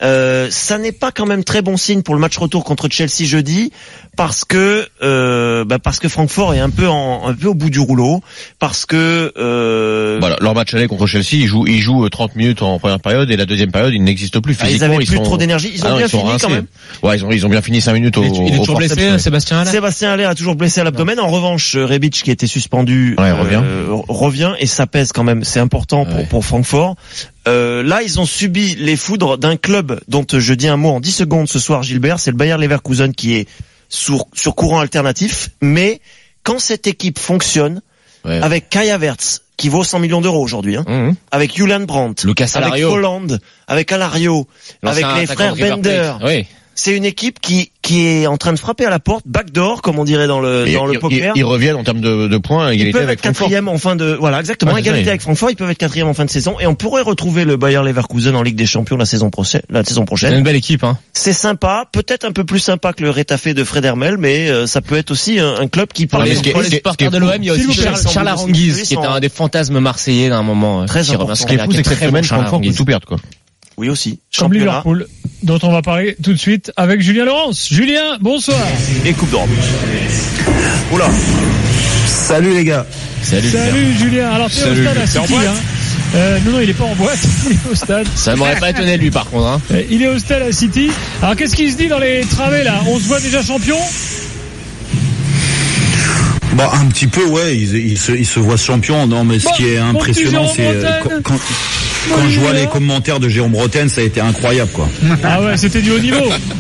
Ça n'est pas quand même très bon signe pour le match retour contre Chelsea jeudi, parce que Francfort est un peu au bout du rouleau, parce que leur match aller contre Chelsea, ils jouent 30 minutes en première période et la deuxième période il n'existe plus physiquement. Ils avaient plus trop d'énergie, ils ont bien fini quand même. Ouais, ils ont bien fini 5 minutes il est toujours blessé, Sébastien Haller a toujours blessé à l'abdomen. En revanche, Rebic qui était suspendu revient et ça pèse quand même, c'est important pour Francfort. Là, ils ont subi les foudres d'un club dont je dis un mot en 10 secondes ce soir, Gilbert, c'est le Bayer Leverkusen qui est sur courant alternatif, mais quand cette équipe fonctionne, avec Kai Havertz, qui vaut 100 millions d'euros aujourd'hui, avec Julian Brandt, avec Holland, avec Alario, avec les frères Bender, c'est une équipe qui est en train de frapper à la porte, backdoor, comme on dirait dans le poker. Ils reviennent en termes de points, égalité avec Francfort. Ils peuvent être 4e en fin de, voilà, exactement, égalité avec Francfort, ils peuvent être 4e en fin de saison, et on pourrait retrouver le Bayer Leverkusen en Ligue des Champions la saison prochaine. C'est une belle équipe, hein. C'est sympa, peut-être un peu plus sympa que le Retafe de Fred Hermel, mais ça peut être aussi un club qui parle. Pour les supporters de l'OM, il y a aussi Charles Aranguiz, qui est un des fantasmes marseillais d'un moment. Très important. Ce qui est fou, c'est que cette semaine, Francfort peut tout perdre, quoi. Oui aussi. Comme Liverpool, dont on va parler tout de suite avec Julien Laurence. Julien, bonsoir. Et Coupe d'Europe. Oula. Salut les gars. Salut Julien. Alors t'es au stade à City, non, il est pas en boîte, il est au stade. Ça m'aurait pas étonné lui par contre. Il est au stade à City. Alors qu'est-ce qu'il se dit dans les travées là? On se voit déjà champion? Bah un petit peu il se voit champion. Non mais ce qui est impressionnant c'est quand je vois les commentaires de Jérôme Bretagne, ça a été incroyable quoi. Ah ouais, c'était du haut niveau.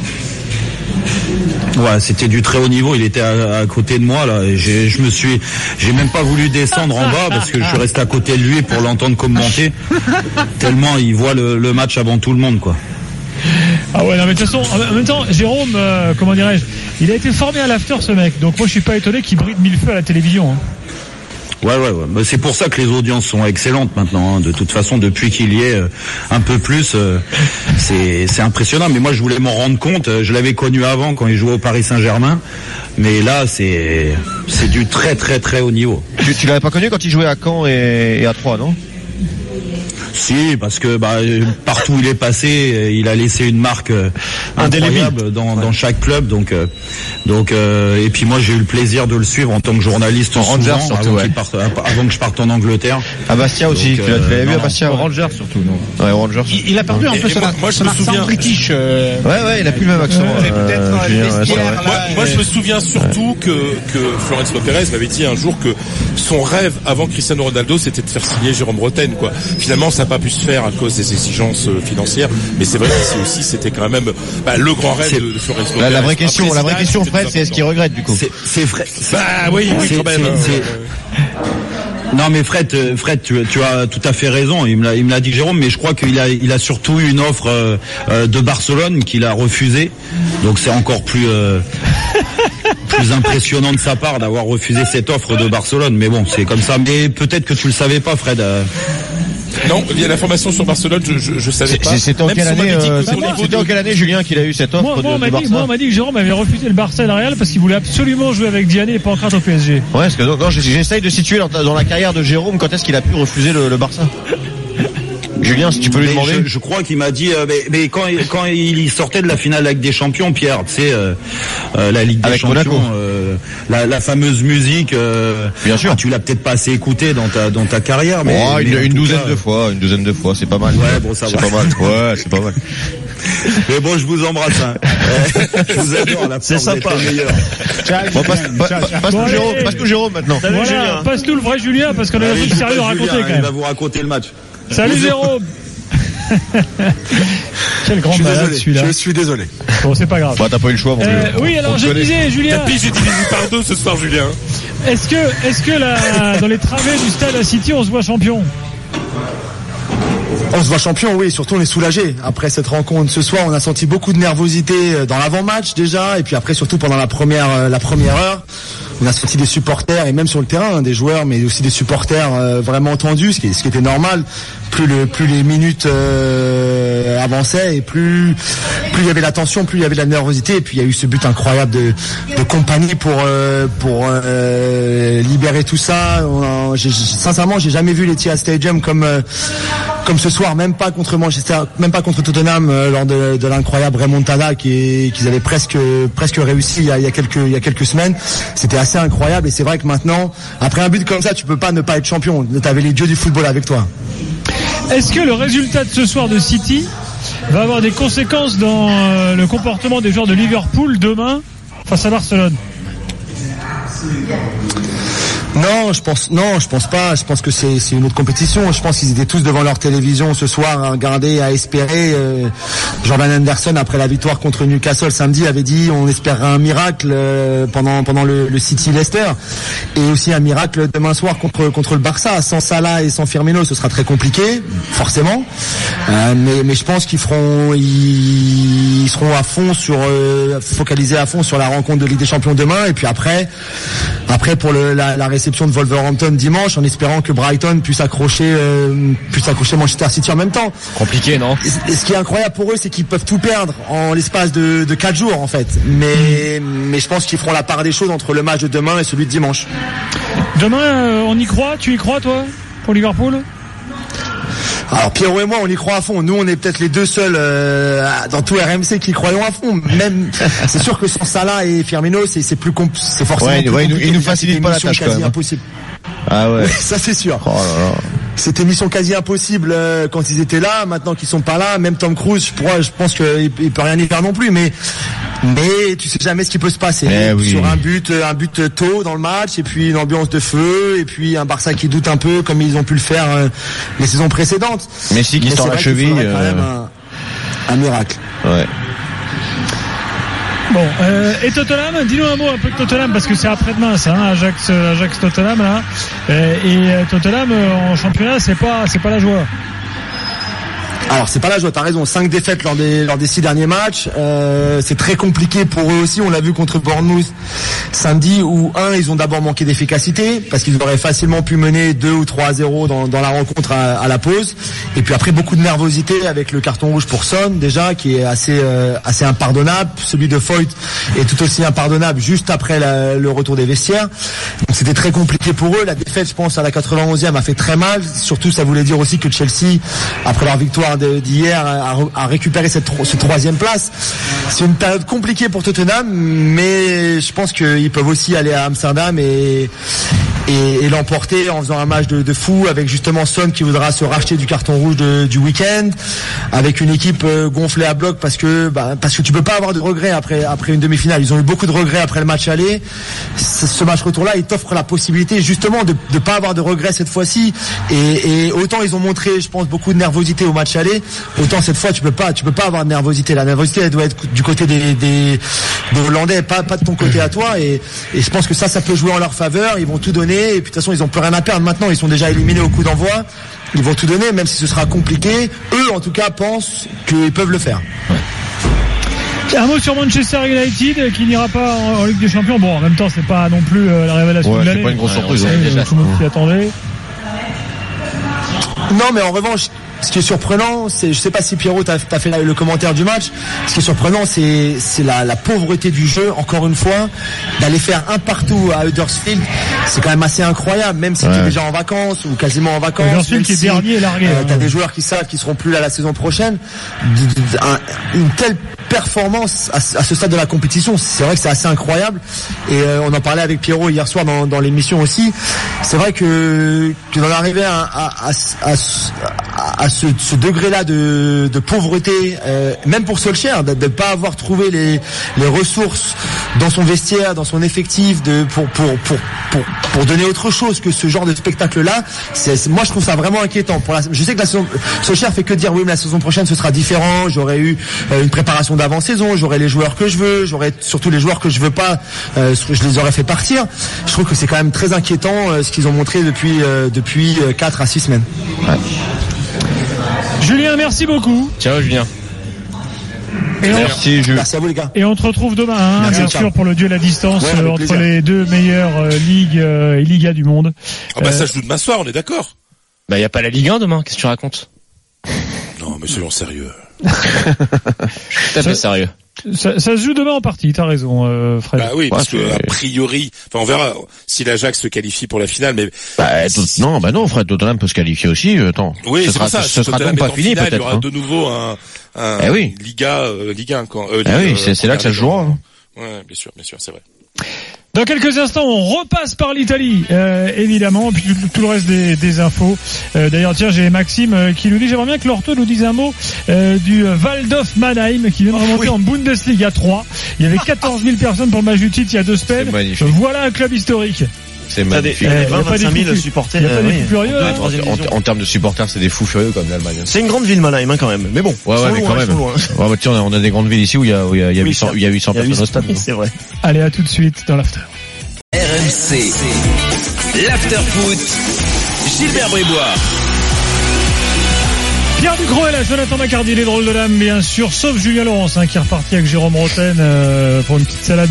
Ouais, c'était du très haut niveau. Il était à côté de moi là. Et j'ai même pas voulu descendre en bas parce que je suis resté à côté de lui pour l'entendre commenter. Tellement il voit le match avant tout le monde quoi. Ah ouais, non mais de toute façon, en même temps, Jérôme, comment dirais-je, il a été formé à l'after ce mec. Donc moi je suis pas étonné qu'il brille de mille feux à la télévision. Ouais. Bah, c'est pour ça que les audiences sont excellentes maintenant. De toute façon, depuis qu'il y est un peu plus, c'est impressionnant. Mais moi, je voulais m'en rendre compte. Je l'avais connu avant quand il jouait au Paris Saint-Germain. Mais là, c'est du très très très haut niveau. Tu l'avais pas connu quand il jouait à Caen et à Troyes, non? Si, parce que partout où il est passé, il a laissé une marque incroyable dans chaque club. Donc et puis moi j'ai eu le plaisir de le suivre en tant que journaliste Rangers surtout, avant que je parte en Angleterre. À Bastia aussi, tu l'avais vu à Bastia. Rangers surtout, non. Ouais, Rangers. Il a perdu un peu son accent british. Ouais, il a plus le même accent. Moi je me souviens surtout que Florentino Pérez m'avait dit un jour que son rêve avant Cristiano Ronaldo c'était de faire signer Jérôme Bretagne quoi. Finalement ça n'a pas pu se faire à cause des exigences financières, mais c'est vrai que aussi c'était quand même le grand rêve de Florentino Pérez. La vraie question Fred, c'est est-ce qu'il regrette du coup? C'est vrai. Bah oui quand même. Non mais Fred, tu as tout à fait raison. Il me l'a dit Jérôme, mais je crois qu'il a surtout eu une offre de Barcelone qu'il a refusée. Donc c'est encore plus impressionnant de sa part d'avoir refusé cette offre de Barcelone. Mais bon, c'est comme ça. Mais peut-être que tu le savais pas, Fred. Non, il y a l'information sur Barcelone, je savais pas. C'était en quelle année, Julien, qu'il a eu cette offre de Barça? Moi, on m'a dit que Jérôme avait refusé le Barça et le Real parce qu'il voulait absolument jouer avec Diané et Pancrate au PSG. Ouais, parce que j'essaye de situer dans la carrière de Jérôme quand est-ce qu'il a pu refuser le Barça. Julien, si tu peux lui demander. Je crois qu'il m'a dit, mais quand il sortait de la finale avec des champions, Pierre, tu sais, la Ligue des avec Champions, la fameuse musique, bien sûr. Tu l'as peut-être pas assez écouté dans ta carrière, mais, une douzaine de fois, c'est pas mal. Ouais, bon, ça va. C'est pas mal. Ouais, c'est pas mal. Mais bon, je vous embrasse, hein. Je vous adore, la c'est sympa. Bon, passe-nous Jérôme maintenant. Salut, voilà, Julien. Passe-nous le vrai Julien, parce qu'on a un truc sérieux à raconter quand même. Il va vous raconter le match. Salut Jérôme. Quel grand malade celui-là. Je suis désolé. Bon, c'est pas grave. Bah, t'as pas eu le choix, mon vieux. Oui, alors je disais, Julien. Tapis, j'ai divisé par 2 ce soir, Julien. Est-ce que dans les travées du stade à City, on se voit champion? On se voit champion, oui, surtout on est soulagé. Après cette rencontre ce soir, on a senti beaucoup de nervosité dans l'avant-match déjà, et puis après surtout pendant la première heure. On a senti des supporters, et même sur le terrain, des joueurs, mais aussi des supporters vraiment tendus, ce qui était normal. Plus les minutes avançaient, et plus il y avait la tension, plus il y avait de la nervosité. Et puis il y a eu ce but incroyable de compagnie pour libérer tout ça. Sincèrement, j'ai jamais vu l'Etihad Stadium comme ce soir, même pas contre Manchester, même pas contre Tottenham lors de l'incroyable remontada qu'ils avaient presque réussi il y a quelques semaines. C'était assez incroyable, et c'est vrai que maintenant, après un but comme ça, tu peux pas ne pas être champion. T'avais les dieux du football avec toi. Est-ce que le résultat de ce soir de City va avoir des conséquences dans le comportement des joueurs de Liverpool demain face à Barcelone? Non, je pense pas. Je pense que c'est une autre compétition. Je pense qu'ils étaient tous devant leur télévision ce soir à regarder, à espérer. Jordan Henderson, après la victoire contre Newcastle samedi, avait dit on espérerait un miracle pendant le City Leicester, et aussi un miracle demain soir contre le Barça. Sans Salah et sans Firmino, ce sera très compliqué, forcément. Mais je pense ils seront à fond focalisés à fond sur la rencontre de Ligue des Champions demain, et puis après pour la réception de Wolverhampton dimanche, en espérant que Brighton puisse accrocher Manchester City en même temps. Compliqué, non? Et ce qui est incroyable pour eux, c'est qu'ils peuvent tout perdre en l'espace de 4 jours, en fait. Mais je pense qu'ils feront la part des choses entre le match de demain et celui de dimanche. Demain, on y croit? Tu y crois, toi, pour Liverpool? Alors Pierrot et moi, on y croit à fond. Nous, on est peut-être les deux seuls dans tout RMC qui y croyons à fond. Même, c'est sûr que sans Salah et Firmino, c'est forcément plus compliqué. Ils nous facilitent pas la tâche quand même. Impossible. Ah ouais. Ça c'est sûr. Oh là là. C'était mission quasi impossible quand ils étaient là. Maintenant qu'ils sont pas là, même Tom Cruise, je pense qu'il peut rien y faire non plus. Mais tu sais jamais ce qui peut se passer sur un but tôt dans le match, et puis une ambiance de feu, et puis un Barça qui doute un peu comme ils ont pu le faire les saisons précédentes. Messi qui sort la cheville. Quand même un miracle. Ouais. Bon, et Tottenham, dis-nous un mot un peu de Tottenham, parce que c'est après-demain ça, hein, Ajax Tottenham là, et Tottenham en championnat, c'est pas la joie. Alors c'est pas la joie, t'as raison, 5 défaites lors des 6 derniers matchs, c'est très compliqué pour eux aussi. On l'a vu contre Bournemouth samedi, où ils ont d'abord manqué d'efficacité, parce qu'ils auraient facilement pu mener 2 ou 3-0 dans la rencontre à la pause, et puis après beaucoup de nervosité avec le carton rouge pour Son déjà, qui est assez impardonnable. Celui de Foyt est tout aussi impardonnable juste après le retour des vestiaires. Donc c'était très compliqué pour eux. La défaite, je pense, à la 91e a fait très mal, surtout ça voulait dire aussi que Chelsea, après leur victoire d'hier, a récupéré cette 3e place. C'est une période compliquée pour Tottenham, mais je pense qu'ils peuvent aussi aller à Amsterdam et l'emporter en faisant un match de fou, avec justement Son qui voudra se racheter du carton rouge du week-end, avec une équipe gonflée à bloc, parce que tu peux pas avoir de regrets après une demi-finale. Ils ont eu beaucoup de regrets après le match aller. Ce match retour-là, il t'offre la possibilité justement de pas avoir de regrets cette fois-ci, et autant ils ont montré, je pense, beaucoup de nervosité au match aller, autant cette fois tu peux pas avoir de nervosité. La nervosité, elle doit être du côté des Hollandais, pas de ton côté à toi, et je pense que ça peut jouer en leur faveur. Ils vont tout donner, et puis de toute façon ils ont plus rien à perdre maintenant, ils sont déjà éliminés au coup d'envoi. Ils vont tout donner, même si ce sera compliqué. Eux en tout cas pensent qu'ils peuvent le faire. Un mot sur Manchester United qui n'ira pas en Ligue des Champions. Bon, en même temps, c'est pas non plus la révélation de l'année. C'est pas une grosse surprise. Tout le monde s'y attendait. Non, mais en revanche, ce qui est surprenant, je sais pas si Pierrot t'as fait le commentaire du match. Ce qui est surprenant, c'est la pauvreté du jeu. Encore une fois, d'aller faire un partout à Huddersfield, c'est quand même assez incroyable. Même si tu es déjà en vacances ou quasiment en vacances. Huddersfield qui est dernier et largué. T'as des joueurs qui savent qu'ils seront plus là la saison prochaine. Une telle performance à ce stade de la compétition, c'est vrai que c'est assez incroyable. Et on en parlait avec Pierrot hier soir dans l'émission aussi. C'est vrai que d'en arriver à ce degré-là de pauvreté, même pour Solskjaer, de ne pas avoir trouvé les ressources dans son vestiaire, dans son effectif, pour donner autre chose que ce genre de spectacle-là. Moi, je trouve ça vraiment inquiétant. Je sais que Solskjaer fait que dire oui, mais la saison prochaine ce sera différent. J'aurai eu une préparation d'avant-saison, j'aurai les joueurs que je veux, j'aurai surtout les joueurs que je veux pas. Je les aurais fait partir. Je trouve que c'est quand même très inquiétant ce qu'ils ont montré depuis 4 à 6 semaines. Ouais. Julien, merci beaucoup. Ciao Julien. Merci à vous les gars. Et on te retrouve demain, bien sûr, pour le duel à distance entre les deux meilleures ligues et Liga du monde. Ça je joue demain soir, on est d'accord. Y a pas la Ligue 1 demain, qu'est-ce que tu racontes? Non, mais soyons sérieux. Je suis tout à fait sérieux. Ça se joue demain en partie, t'as raison, Fred. Bah oui, parce que a priori, on verra si l'Ajax se qualifie pour la finale, mais non, Fred, Tottenham peut se qualifier aussi. Attends, oui, ce sera donc pas fini peut-être. Il y aura de nouveau un Liga 1 quand. C'est là que ça se jouera. Ouais, bien sûr, c'est vrai. Dans quelques instants, on repasse par l'Italie, évidemment, puis tout le reste des infos. D'ailleurs, tiens, j'ai Maxime qui nous dit, j'aimerais bien que l'ortho nous dise un mot du Waldhof Mannheim qui vient de remonter en Bundesliga 3. Il y avait 14 000 personnes pour le match du titre il y a 2 semaines. Voilà un club historique. C'est magnifique. Il y a 25 000 supporters. Il y a pas des fous furieux. En termes de supporters, c'est des fous furieux comme l'Allemagne. C'est une grande ville, Mannheim, quand même. Mais bon. Ouais, mais quand même. Tiens, on a des grandes villes ici où il y a 800 personnes au stade. C'est vrai. Allez, à tout de suite dans l'after. RMC, l'after foot, Gilbert Brébois. Pierre Ducrot est là, Jonathan Macardy, les drôles de l'âme, bien sûr, sauf Julien Laurence, qui est reparti avec Jérôme Roten pour une petite salade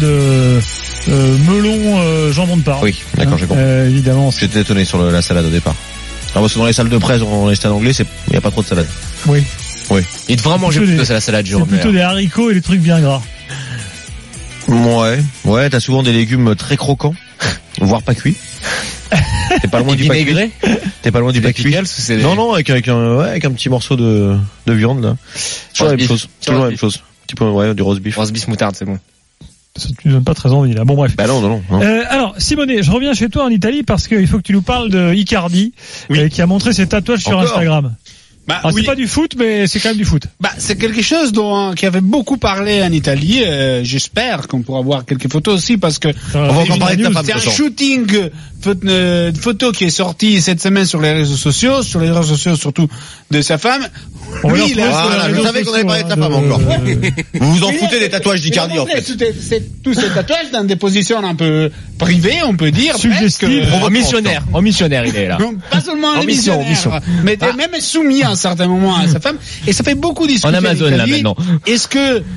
melon, jambon de Parme. Oui, d'accord, j'ai compris. Évidemment. J'étais étonné sur la salade au départ. Alors, parce que dans les salles de presse, dans les stades anglais, il n'y a pas trop de salade. Oui. Il devrait manger plutôt la salade, Jérôme. C'est plutôt des haricots et des trucs bien gras. Ouais, t'as souvent des légumes très croquants, voire pas cuits. T'es pas loin du pas cuit. T'es pas loin du pas cuit. Non, avec un petit morceau de viande, là. Toujours la même chose. Petit peu, du roast beef. Roast beef moutarde, c'est bon. Ça ne donne pas très envie, là. Bon, bref. Bah non. Alors, Simonet, je reviens chez toi en Italie parce qu'il faut que tu nous parles de Icardi, qui a montré ses tatouages sur Instagram. C'est pas du foot, mais c'est quand même du foot. C'est quelque chose qui avait beaucoup parlé en Italie. J'espère qu'on pourra voir quelques photos aussi parce que on va encore parler de ta femme. C'est un shooting photo qui est sorti cette semaine sur les réseaux sociaux surtout de sa femme. Je savais qu'on avait parlé de ta femme encore. Vous vous en foutez des tatouages d'Icardi en fait. Tous ces tatouages dans des positions un peu privées, on peut dire. En missionnaire, il est là. Non, pas seulement en mission, mais même soumis à un certain moment à sa femme. Et ça fait beaucoup discuter. En Amazon là maintenant. Est-ce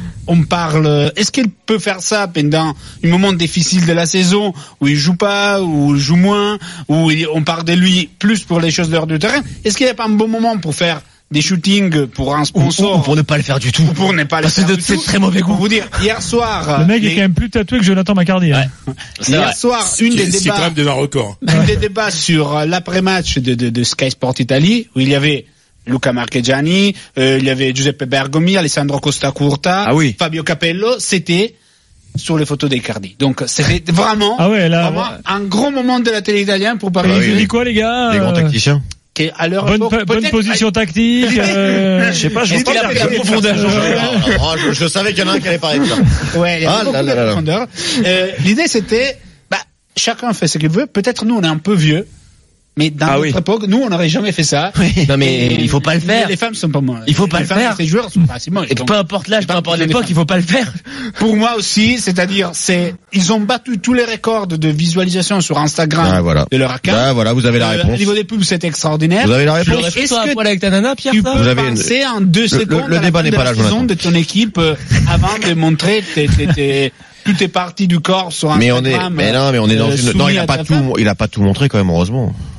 qu'il peut faire ça pendant un moment difficile de la saison où il joue pas, où il joue moins, où on parle de lui plus pour les choses dehors du terrain? Est-ce qu'il n'y a pas un bon moment pour faire des shootings pour un sponsor ou pour ne pas le faire du tout? Ou pour ne pas le faire du tout. C'est très mauvais goût. Pour vous dire, hier soir. Le mec est quand même plus tatoué que Jonathan Macardy. Hier soir, c'est quand même déjà un record. Un des débats sur l'après-match de Sky Sport Italie, où il y avait Luca Marchegiani, il y avait Giuseppe Bergomi, Alessandro Costa Curta, Fabio Capello, c'était sur les photos d'Icardi. Donc c'était vraiment, un gros moment de la télé italienne pour parler. Vous dites quoi les gars? Les grands tacticiens. À leur bonne position tactique. Je sais pas, je vois pas la profondeur. Je savais qu'il y en a un qui allait parler de ça. Ouais, il y a beaucoup de profondeur. L'idée c'était, chacun fait ce qu'il veut. Peut-être nous on est un peu vieux. Mais dans notre époque, nous, on n'aurait jamais fait ça. Non, mais il faut pas le faire. Les femmes sont pas moins. Il faut pas le faire. Les joueurs sont pas assez moches. Et peu importe l'âge, peu importe l'époque, il faut pas le faire. Pour moi aussi, c'est-à-dire, ils ont battu tous les records de visualisation sur Instagram de leur account. Vous avez la réponse. Au niveau des pubs, c'est extraordinaire. Vous avez la réponse. Est-ce que toi, avec ta nana, Pierre, tu peux penser en 2 secondes le débat n'est pas là, saison de ton équipe avant de montrer toutes tes parties du corps sur Instagram. Mais on est dans une, non, il a pas tout montré quand même, heureusement.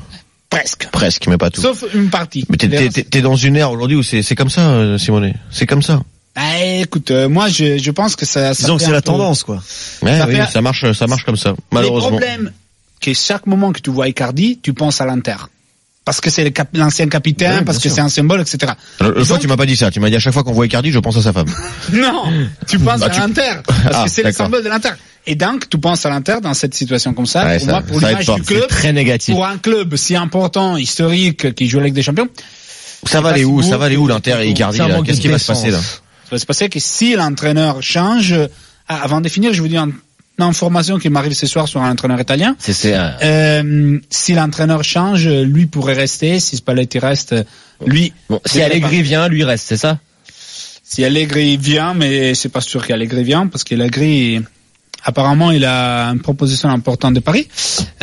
Presque, mais pas tout. Sauf une partie. Mais t'es dans une ère aujourd'hui où c'est comme ça, Simonet. C'est comme ça. Ah, écoute, moi je pense que ça disons que c'est la tendance, quoi. Ouais, oui, ça marche comme ça, malheureusement. Le problème, que chaque moment que tu vois Icardi, tu penses à l'Inter. Parce que c'est l'ancien capitaine, parce que c'est un symbole, etc. Le fois, tu m'as pas dit ça. Tu m'as dit à chaque fois qu'on voit Icardi, je pense à sa femme. Non, tu penses à l'Inter. Parce que c'est le symbole de l'Inter. Et donc, tu penses à l'Inter dans cette situation comme ça. Ouais, pour moi, pour l'image du club, très négatif. Pour un club si important, historique, qui joue la Ligue des Champions. Ça va aller où l'Inter et Icardi, là? Qu'est-ce qui va se passer, là? Ça va se passer que si l'entraîneur change, avant de finir, je vous dis une information qui m'arrive ce soir sur un entraîneur italien. Si l'entraîneur change, lui pourrait rester. Si Spalletti reste, lui. Bon, si Allegri vient, lui reste, c'est ça? Si Allegri vient, mais c'est pas sûr qu'Allegri vient, parce qu'Allegri, apparemment, il a une proposition importante de Paris.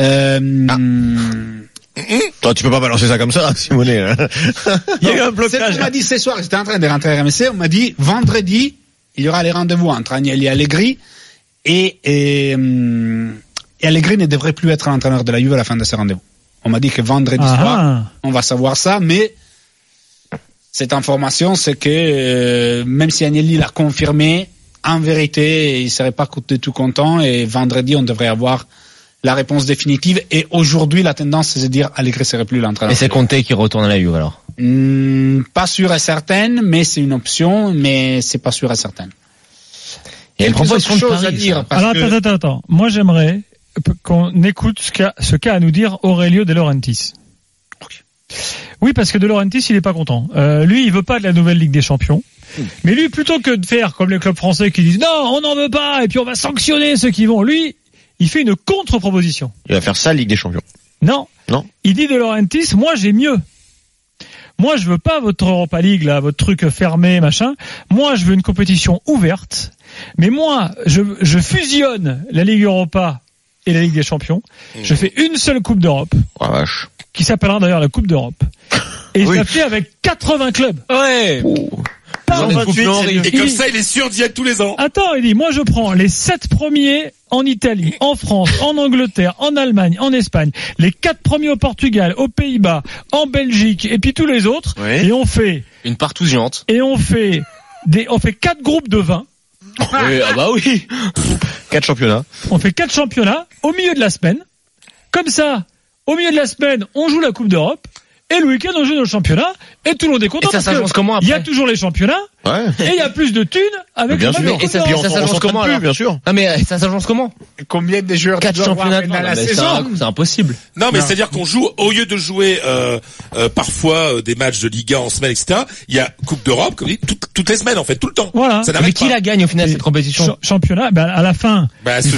Toi, tu peux pas balancer ça comme ça, Simonet, là. Il y a eu un blocage. C'est ce qu'on m'a dit ce soir. J'étais en train de rentrer à RMC. On m'a dit, vendredi, il y aura les rendez-vous entre Agnelli et Allegri. Et Allegri ne devrait plus être l'entraîneur de la Juve à la fin de ce rendez-vous. On m'a dit que vendredi soir, on va savoir ça, mais cette information, c'est que même si Agnelli l'a confirmé, en vérité, il serait pas tout content, et vendredi, on devrait avoir la réponse définitive. Et aujourd'hui, la tendance, c'est de dire Allegri serait plus l'entraîneur. Et c'est Conte qui retourne à la Juve, alors? Pas sûr et certaine, mais c'est une option, mais c'est pas sûr et certaine. Il y a une proposition de Paris, à dire. Alors, attends. Moi, j'aimerais qu'on écoute ce qu'a à nous dire Aurelio De Laurentiis. Okay. Oui, parce que De Laurentiis, il est pas content. Lui, il veut pas de la nouvelle Ligue des Champions. Mais lui, plutôt que de faire comme les clubs français qui disent non, on n'en veut pas, et puis on va sanctionner ceux qui vont, lui, il fait une contre-proposition. Il va faire ça, Ligue des Champions. Non. Il dit De Laurentiis, moi, j'ai mieux. Moi, je veux pas votre Europa League, là, votre truc fermé, machin. Moi, je veux une compétition ouverte. Mais moi, je fusionne la Ligue Europa et la Ligue des Champions. Je fais une seule Coupe d'Europe. Oh, vache. Qui s'appellera d'ailleurs la Coupe d'Europe. Et ça fait avec 80 clubs. Ouais. Et comme ça, il est sûr d'y être tous les ans. Attends, il dit, moi je prends les 7 premiers en Italie, en France, en Angleterre, en Allemagne, en Espagne, les 4 premiers au Portugal, aux Pays-Bas, en Belgique, et puis tous les autres. Et on fait une partout géante. Et on fait 4 groupes de 20. Oui, ah bah oui. 4 championnats. On fait 4 championnats au milieu de la semaine. Comme ça, au milieu de la semaine, on joue la Coupe d'Europe. Et le week-end, on joue dans le championnat, et tout le monde est content. Et ça s'agence comment après? Il y a toujours les championnats, et il y a plus de thunes avec bien le sûr. Et ça s'agence comment alors? Bien sûr. Non mais ça s'agence comment? Combien de joueurs 4 championnats dans la saison? C'est impossible. Non mais c'est-à-dire qu'on joue, au lieu de jouer parfois des matchs de Ligue 1 en semaine, etc., il y a Coupe d'Europe, comme dit, toutes les semaines en fait, tout le temps. Voilà. Mais qui la gagne au final cette compétition? Championnat, à la fin.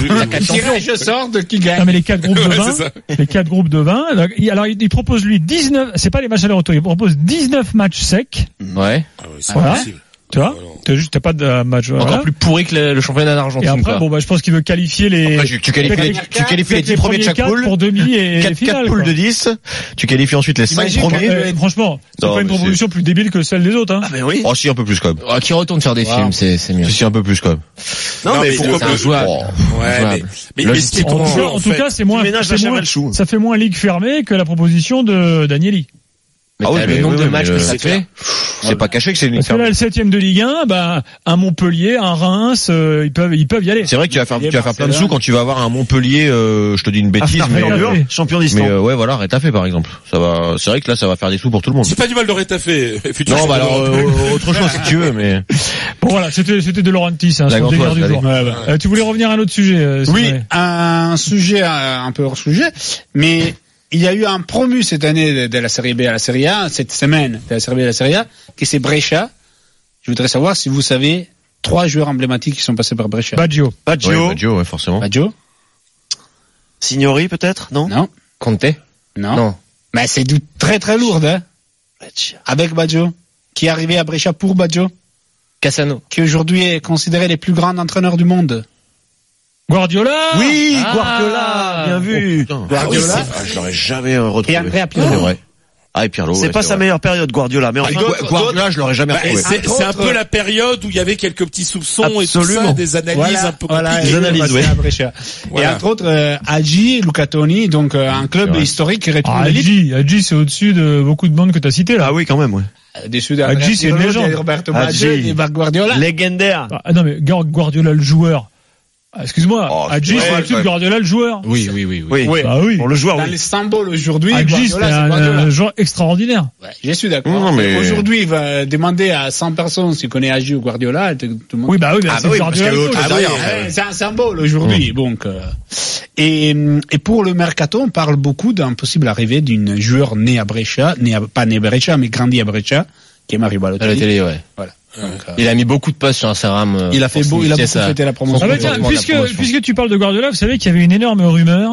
Je sors de qui gagne. Non mais les 4 groupes de 20. Les 4 groupes de 20. Alors il propose lui 19, c'est pas les matchs aller-retour, il propose 19 matchs secs. Ouais. Voilà. Tu vois? T'as pas de match. Encore plus pourri que le championnat d'Argentine. Et après, je pense qu'il veut qualifier les. Après, tu qualifies les 10 premiers de chaque poule. Pour demi et 4 poules de 10. Tu qualifies ensuite les 5 premiers. Franchement, c'est pas une proposition plus débile que celle des autres, hein. Ah, mais oui. Oh, si, un peu plus, quand même. Qui retourne faire des films, c'est mieux. Si, un peu plus, quand même. Non, mais pourquoi pas jouable? Ouais, mais ce qui est en tout cas, c'est moins, ça fait moins ligue fermée que la proposition d'Agnelli. Mais le nombre de matchs que ça fait. C'est pas caché que c'est une Parce que là, le 7e de Ligue 1, un Montpellier, un Reims, ils peuvent y aller. C'est vrai que tu vas faire plein de sous quand tu vas avoir un Montpellier, je te dis une bêtise, mais champion d'Islande. Mais ouais, voilà, Rétafé par exemple. Ça va, c'est vrai que là, ça va faire des sous pour tout le monde. C'est pas du mal de Rétafé. Non, alors autre chose si tu veux, mais bon voilà, c'était De Laurentiis, son délire du jour. Tu voulais revenir à un autre sujet? Oui, un sujet un peu hors sujet, mais il y a eu un promu cette année de la Série B à la Série A, cette semaine de la Série B à la Série A, qui c'est Brescia. Je voudrais savoir si vous savez 3 joueurs emblématiques qui sont passés par Brescia. Baggio, ouais, forcément. Baggio. Signori peut-être, non? Non. Conte? Non. Mais c'est du très très lourd, hein. Avec Baggio. Qui est arrivé à Brescia pour Baggio. Cassano. Qui aujourd'hui est considéré les plus grands entraîneurs du monde. Guardiola. Oui, Guardiola, bien vu. Guardiola. Je l'aurais jamais retrouvé. Et Andrea Pirlo. C'est vrai. Ah, et Pirlo. C'est pas sa meilleure période, Guardiola, mais Guardiola, je l'aurais jamais retrouvé. C'est un peu la période où il y avait quelques petits soupçons et tout ça, des analyses un peu compliquées. Des analyses, Et entre autres, Hagi, Luca Toni, donc un club historique qui retrouve l'élite. Hagi, c'est au-dessus de beaucoup de monde que t'as cité là. Ah oui, quand même, ouais. Hagi, c'est une légende. Roberto Baggio, et Guardiola. Légendaire. Ah non, mais Guardiola le joueur. Excuse-moi, Hagi, c'est au-dessus de Guardiola le joueur. Oui. Ah oui. Pour le joueur, dans oui. l'Istanbul aujourd'hui, Hagi, c'est un joueur extraordinaire. Ouais, je suis d'accord. Mais... Aujourd'hui, il va demander à 100 personnes s'il connaît Hagi ou Guardiola. Tout le monde... Oui, bah oui, c'est Guardiola. C'est un symbole aujourd'hui. Donc, et pour le mercato, on parle beaucoup d'un possible arrivée d'une joueur née à Brescia, pas née à Brescia, mais grandi à Brescia, qui est Mario Balotelli. Voilà. Donc, il a mis beaucoup de posts sur Instagram. Il a beaucoup fêté la promotion. Ah bah tiens, puisque tu parles de Guardiola, vous savez qu'il y avait une énorme rumeur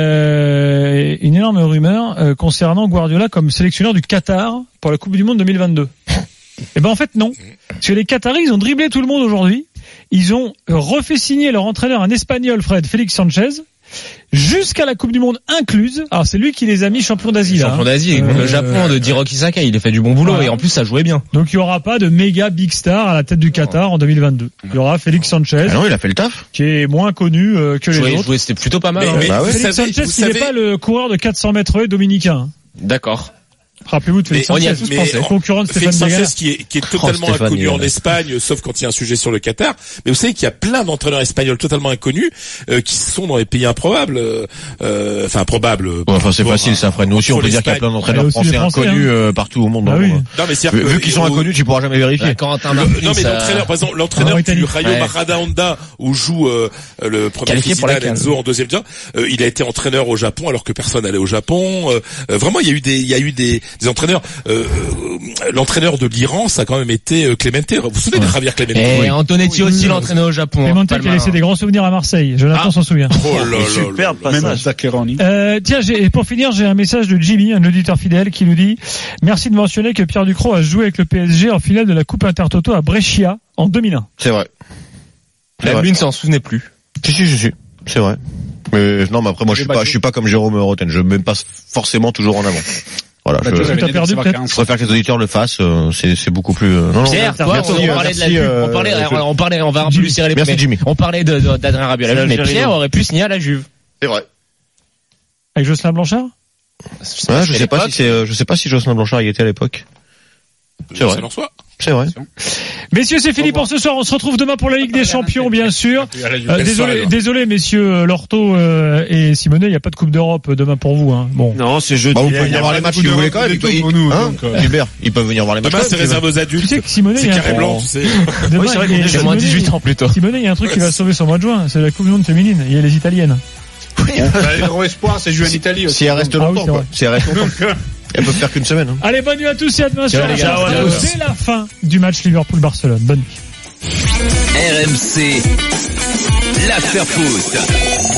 concernant Guardiola comme sélectionneur du Qatar pour la Coupe du Monde 2022. Et ben en fait non, parce que les Qataris ils ont dribblé tout le monde aujourd'hui. Ils ont refait signer leur entraîneur, un Espagnol, Félix Sanchez. Jusqu'à la Coupe du Monde incluse. Alors c'est lui qui les a mis champions d'Asie. Champion d'Asie, contre le Japon de Hiroki Sakai, il a fait du bon boulot et en plus ça jouait bien. Donc il y aura pas de méga big star à la tête du Qatar en 2022. Il y aura Félix Sanchez. Ah non, il a fait le taf. Qui est moins connu que les autres. C'était plutôt pas mal. Félix Sanchez, il n'est pas le coureur de 400 mètres dominicain. D'accord. Rappelez-vous de Félix Sanchez, concurrent de Stéphane Sanchez qui est totalement inconnu en Espagne, sauf quand il y a un sujet sur le Qatar. Mais vous savez qu'il y a plein d'entraîneurs espagnols totalement inconnus qui sont dans les pays improbables. Enfin improbables. Enfin c'est facile, ça ferait nous aussi. On peut dire qu'il y a plein d'entraîneurs français inconnus partout au monde. Ah oui. Non mais vu qu'ils sont inconnus, tu pourras jamais vérifier. Non mais l'entraîneur, par exemple, l'entraîneur du Rayo Majadahonda où joue le premier président Enzo en deuxième division, il a été entraîneur au Japon alors que personne n'allait au Japon. Vraiment, il y a eu des entraîneurs. L'entraîneur de l'Iran, ça a quand même été Clemente. Vous vous souvenez de Javier Clemente? Et Antonetti aussi l'entraîneur au Japon. Clemente qui a laissé des grands souvenirs à Marseille. Jonathan s'en souvient. Oh là là. Superbe passage. Tiens, pour finir, j'ai un message de Jimmy, un auditeur fidèle, qui nous dit: merci de mentionner que Pierre Ducrot a joué avec le PSG en finale de la Coupe Intertoto à Brescia en 2001. C'est vrai. Lui ne s'en souvenait plus. Si. C'est vrai. Mais non, mais après moi je suis pas comme Jérôme Roten. Je me passe forcément toujours en avant. Voilà, je préfère que les auditeurs le fassent, c'est beaucoup plus, Pierre, on parlait de la Juve, on va un peu lui serrer les pieds. Merci Jimmy. On parlait d'Adrien Rabiot à la Juve, mais Pierre aurait pu signer à la Juve. C'est vrai. Avec Jocelyn Blanchard? Ouais, je sais pas si Jocelyn Blanchard y était à l'époque. C'est vrai. C'est vrai. Messieurs, c'est fini pour ce soir. On se retrouve demain pour la Ligue des Champions, bien sûr. Désolé, messieurs Lorto et Simonet, il n'y a pas de Coupe d'Europe demain pour vous. Hein. Bon. Non, c'est jeudi. Vous pouvez venir voir les matchs si vous voulez quand même. Gilbert, ils peuvent venir voir les matchs. Demain, c'est réservé aux adultes. Tu sais que Simonet, c'est carré blanc, tu sais. Oui, c'est vrai qu'on est moins 18 ans plutôt. Simonet, il y a un truc qui va sauver son mois de juin. C'est la Coupe du Monde féminine. Il y a les Italiennes. Le gros espoir, c'est jouer en Italie aussi. Si elle reste longtemps, quoi. Si elle reste longtemps. Elle peut faire qu'une semaine. Hein. Allez, bonne nuit à tous et à demain soir. C'est la fin du match Liverpool-Barcelone. Bonne nuit. RMC, l'after foot.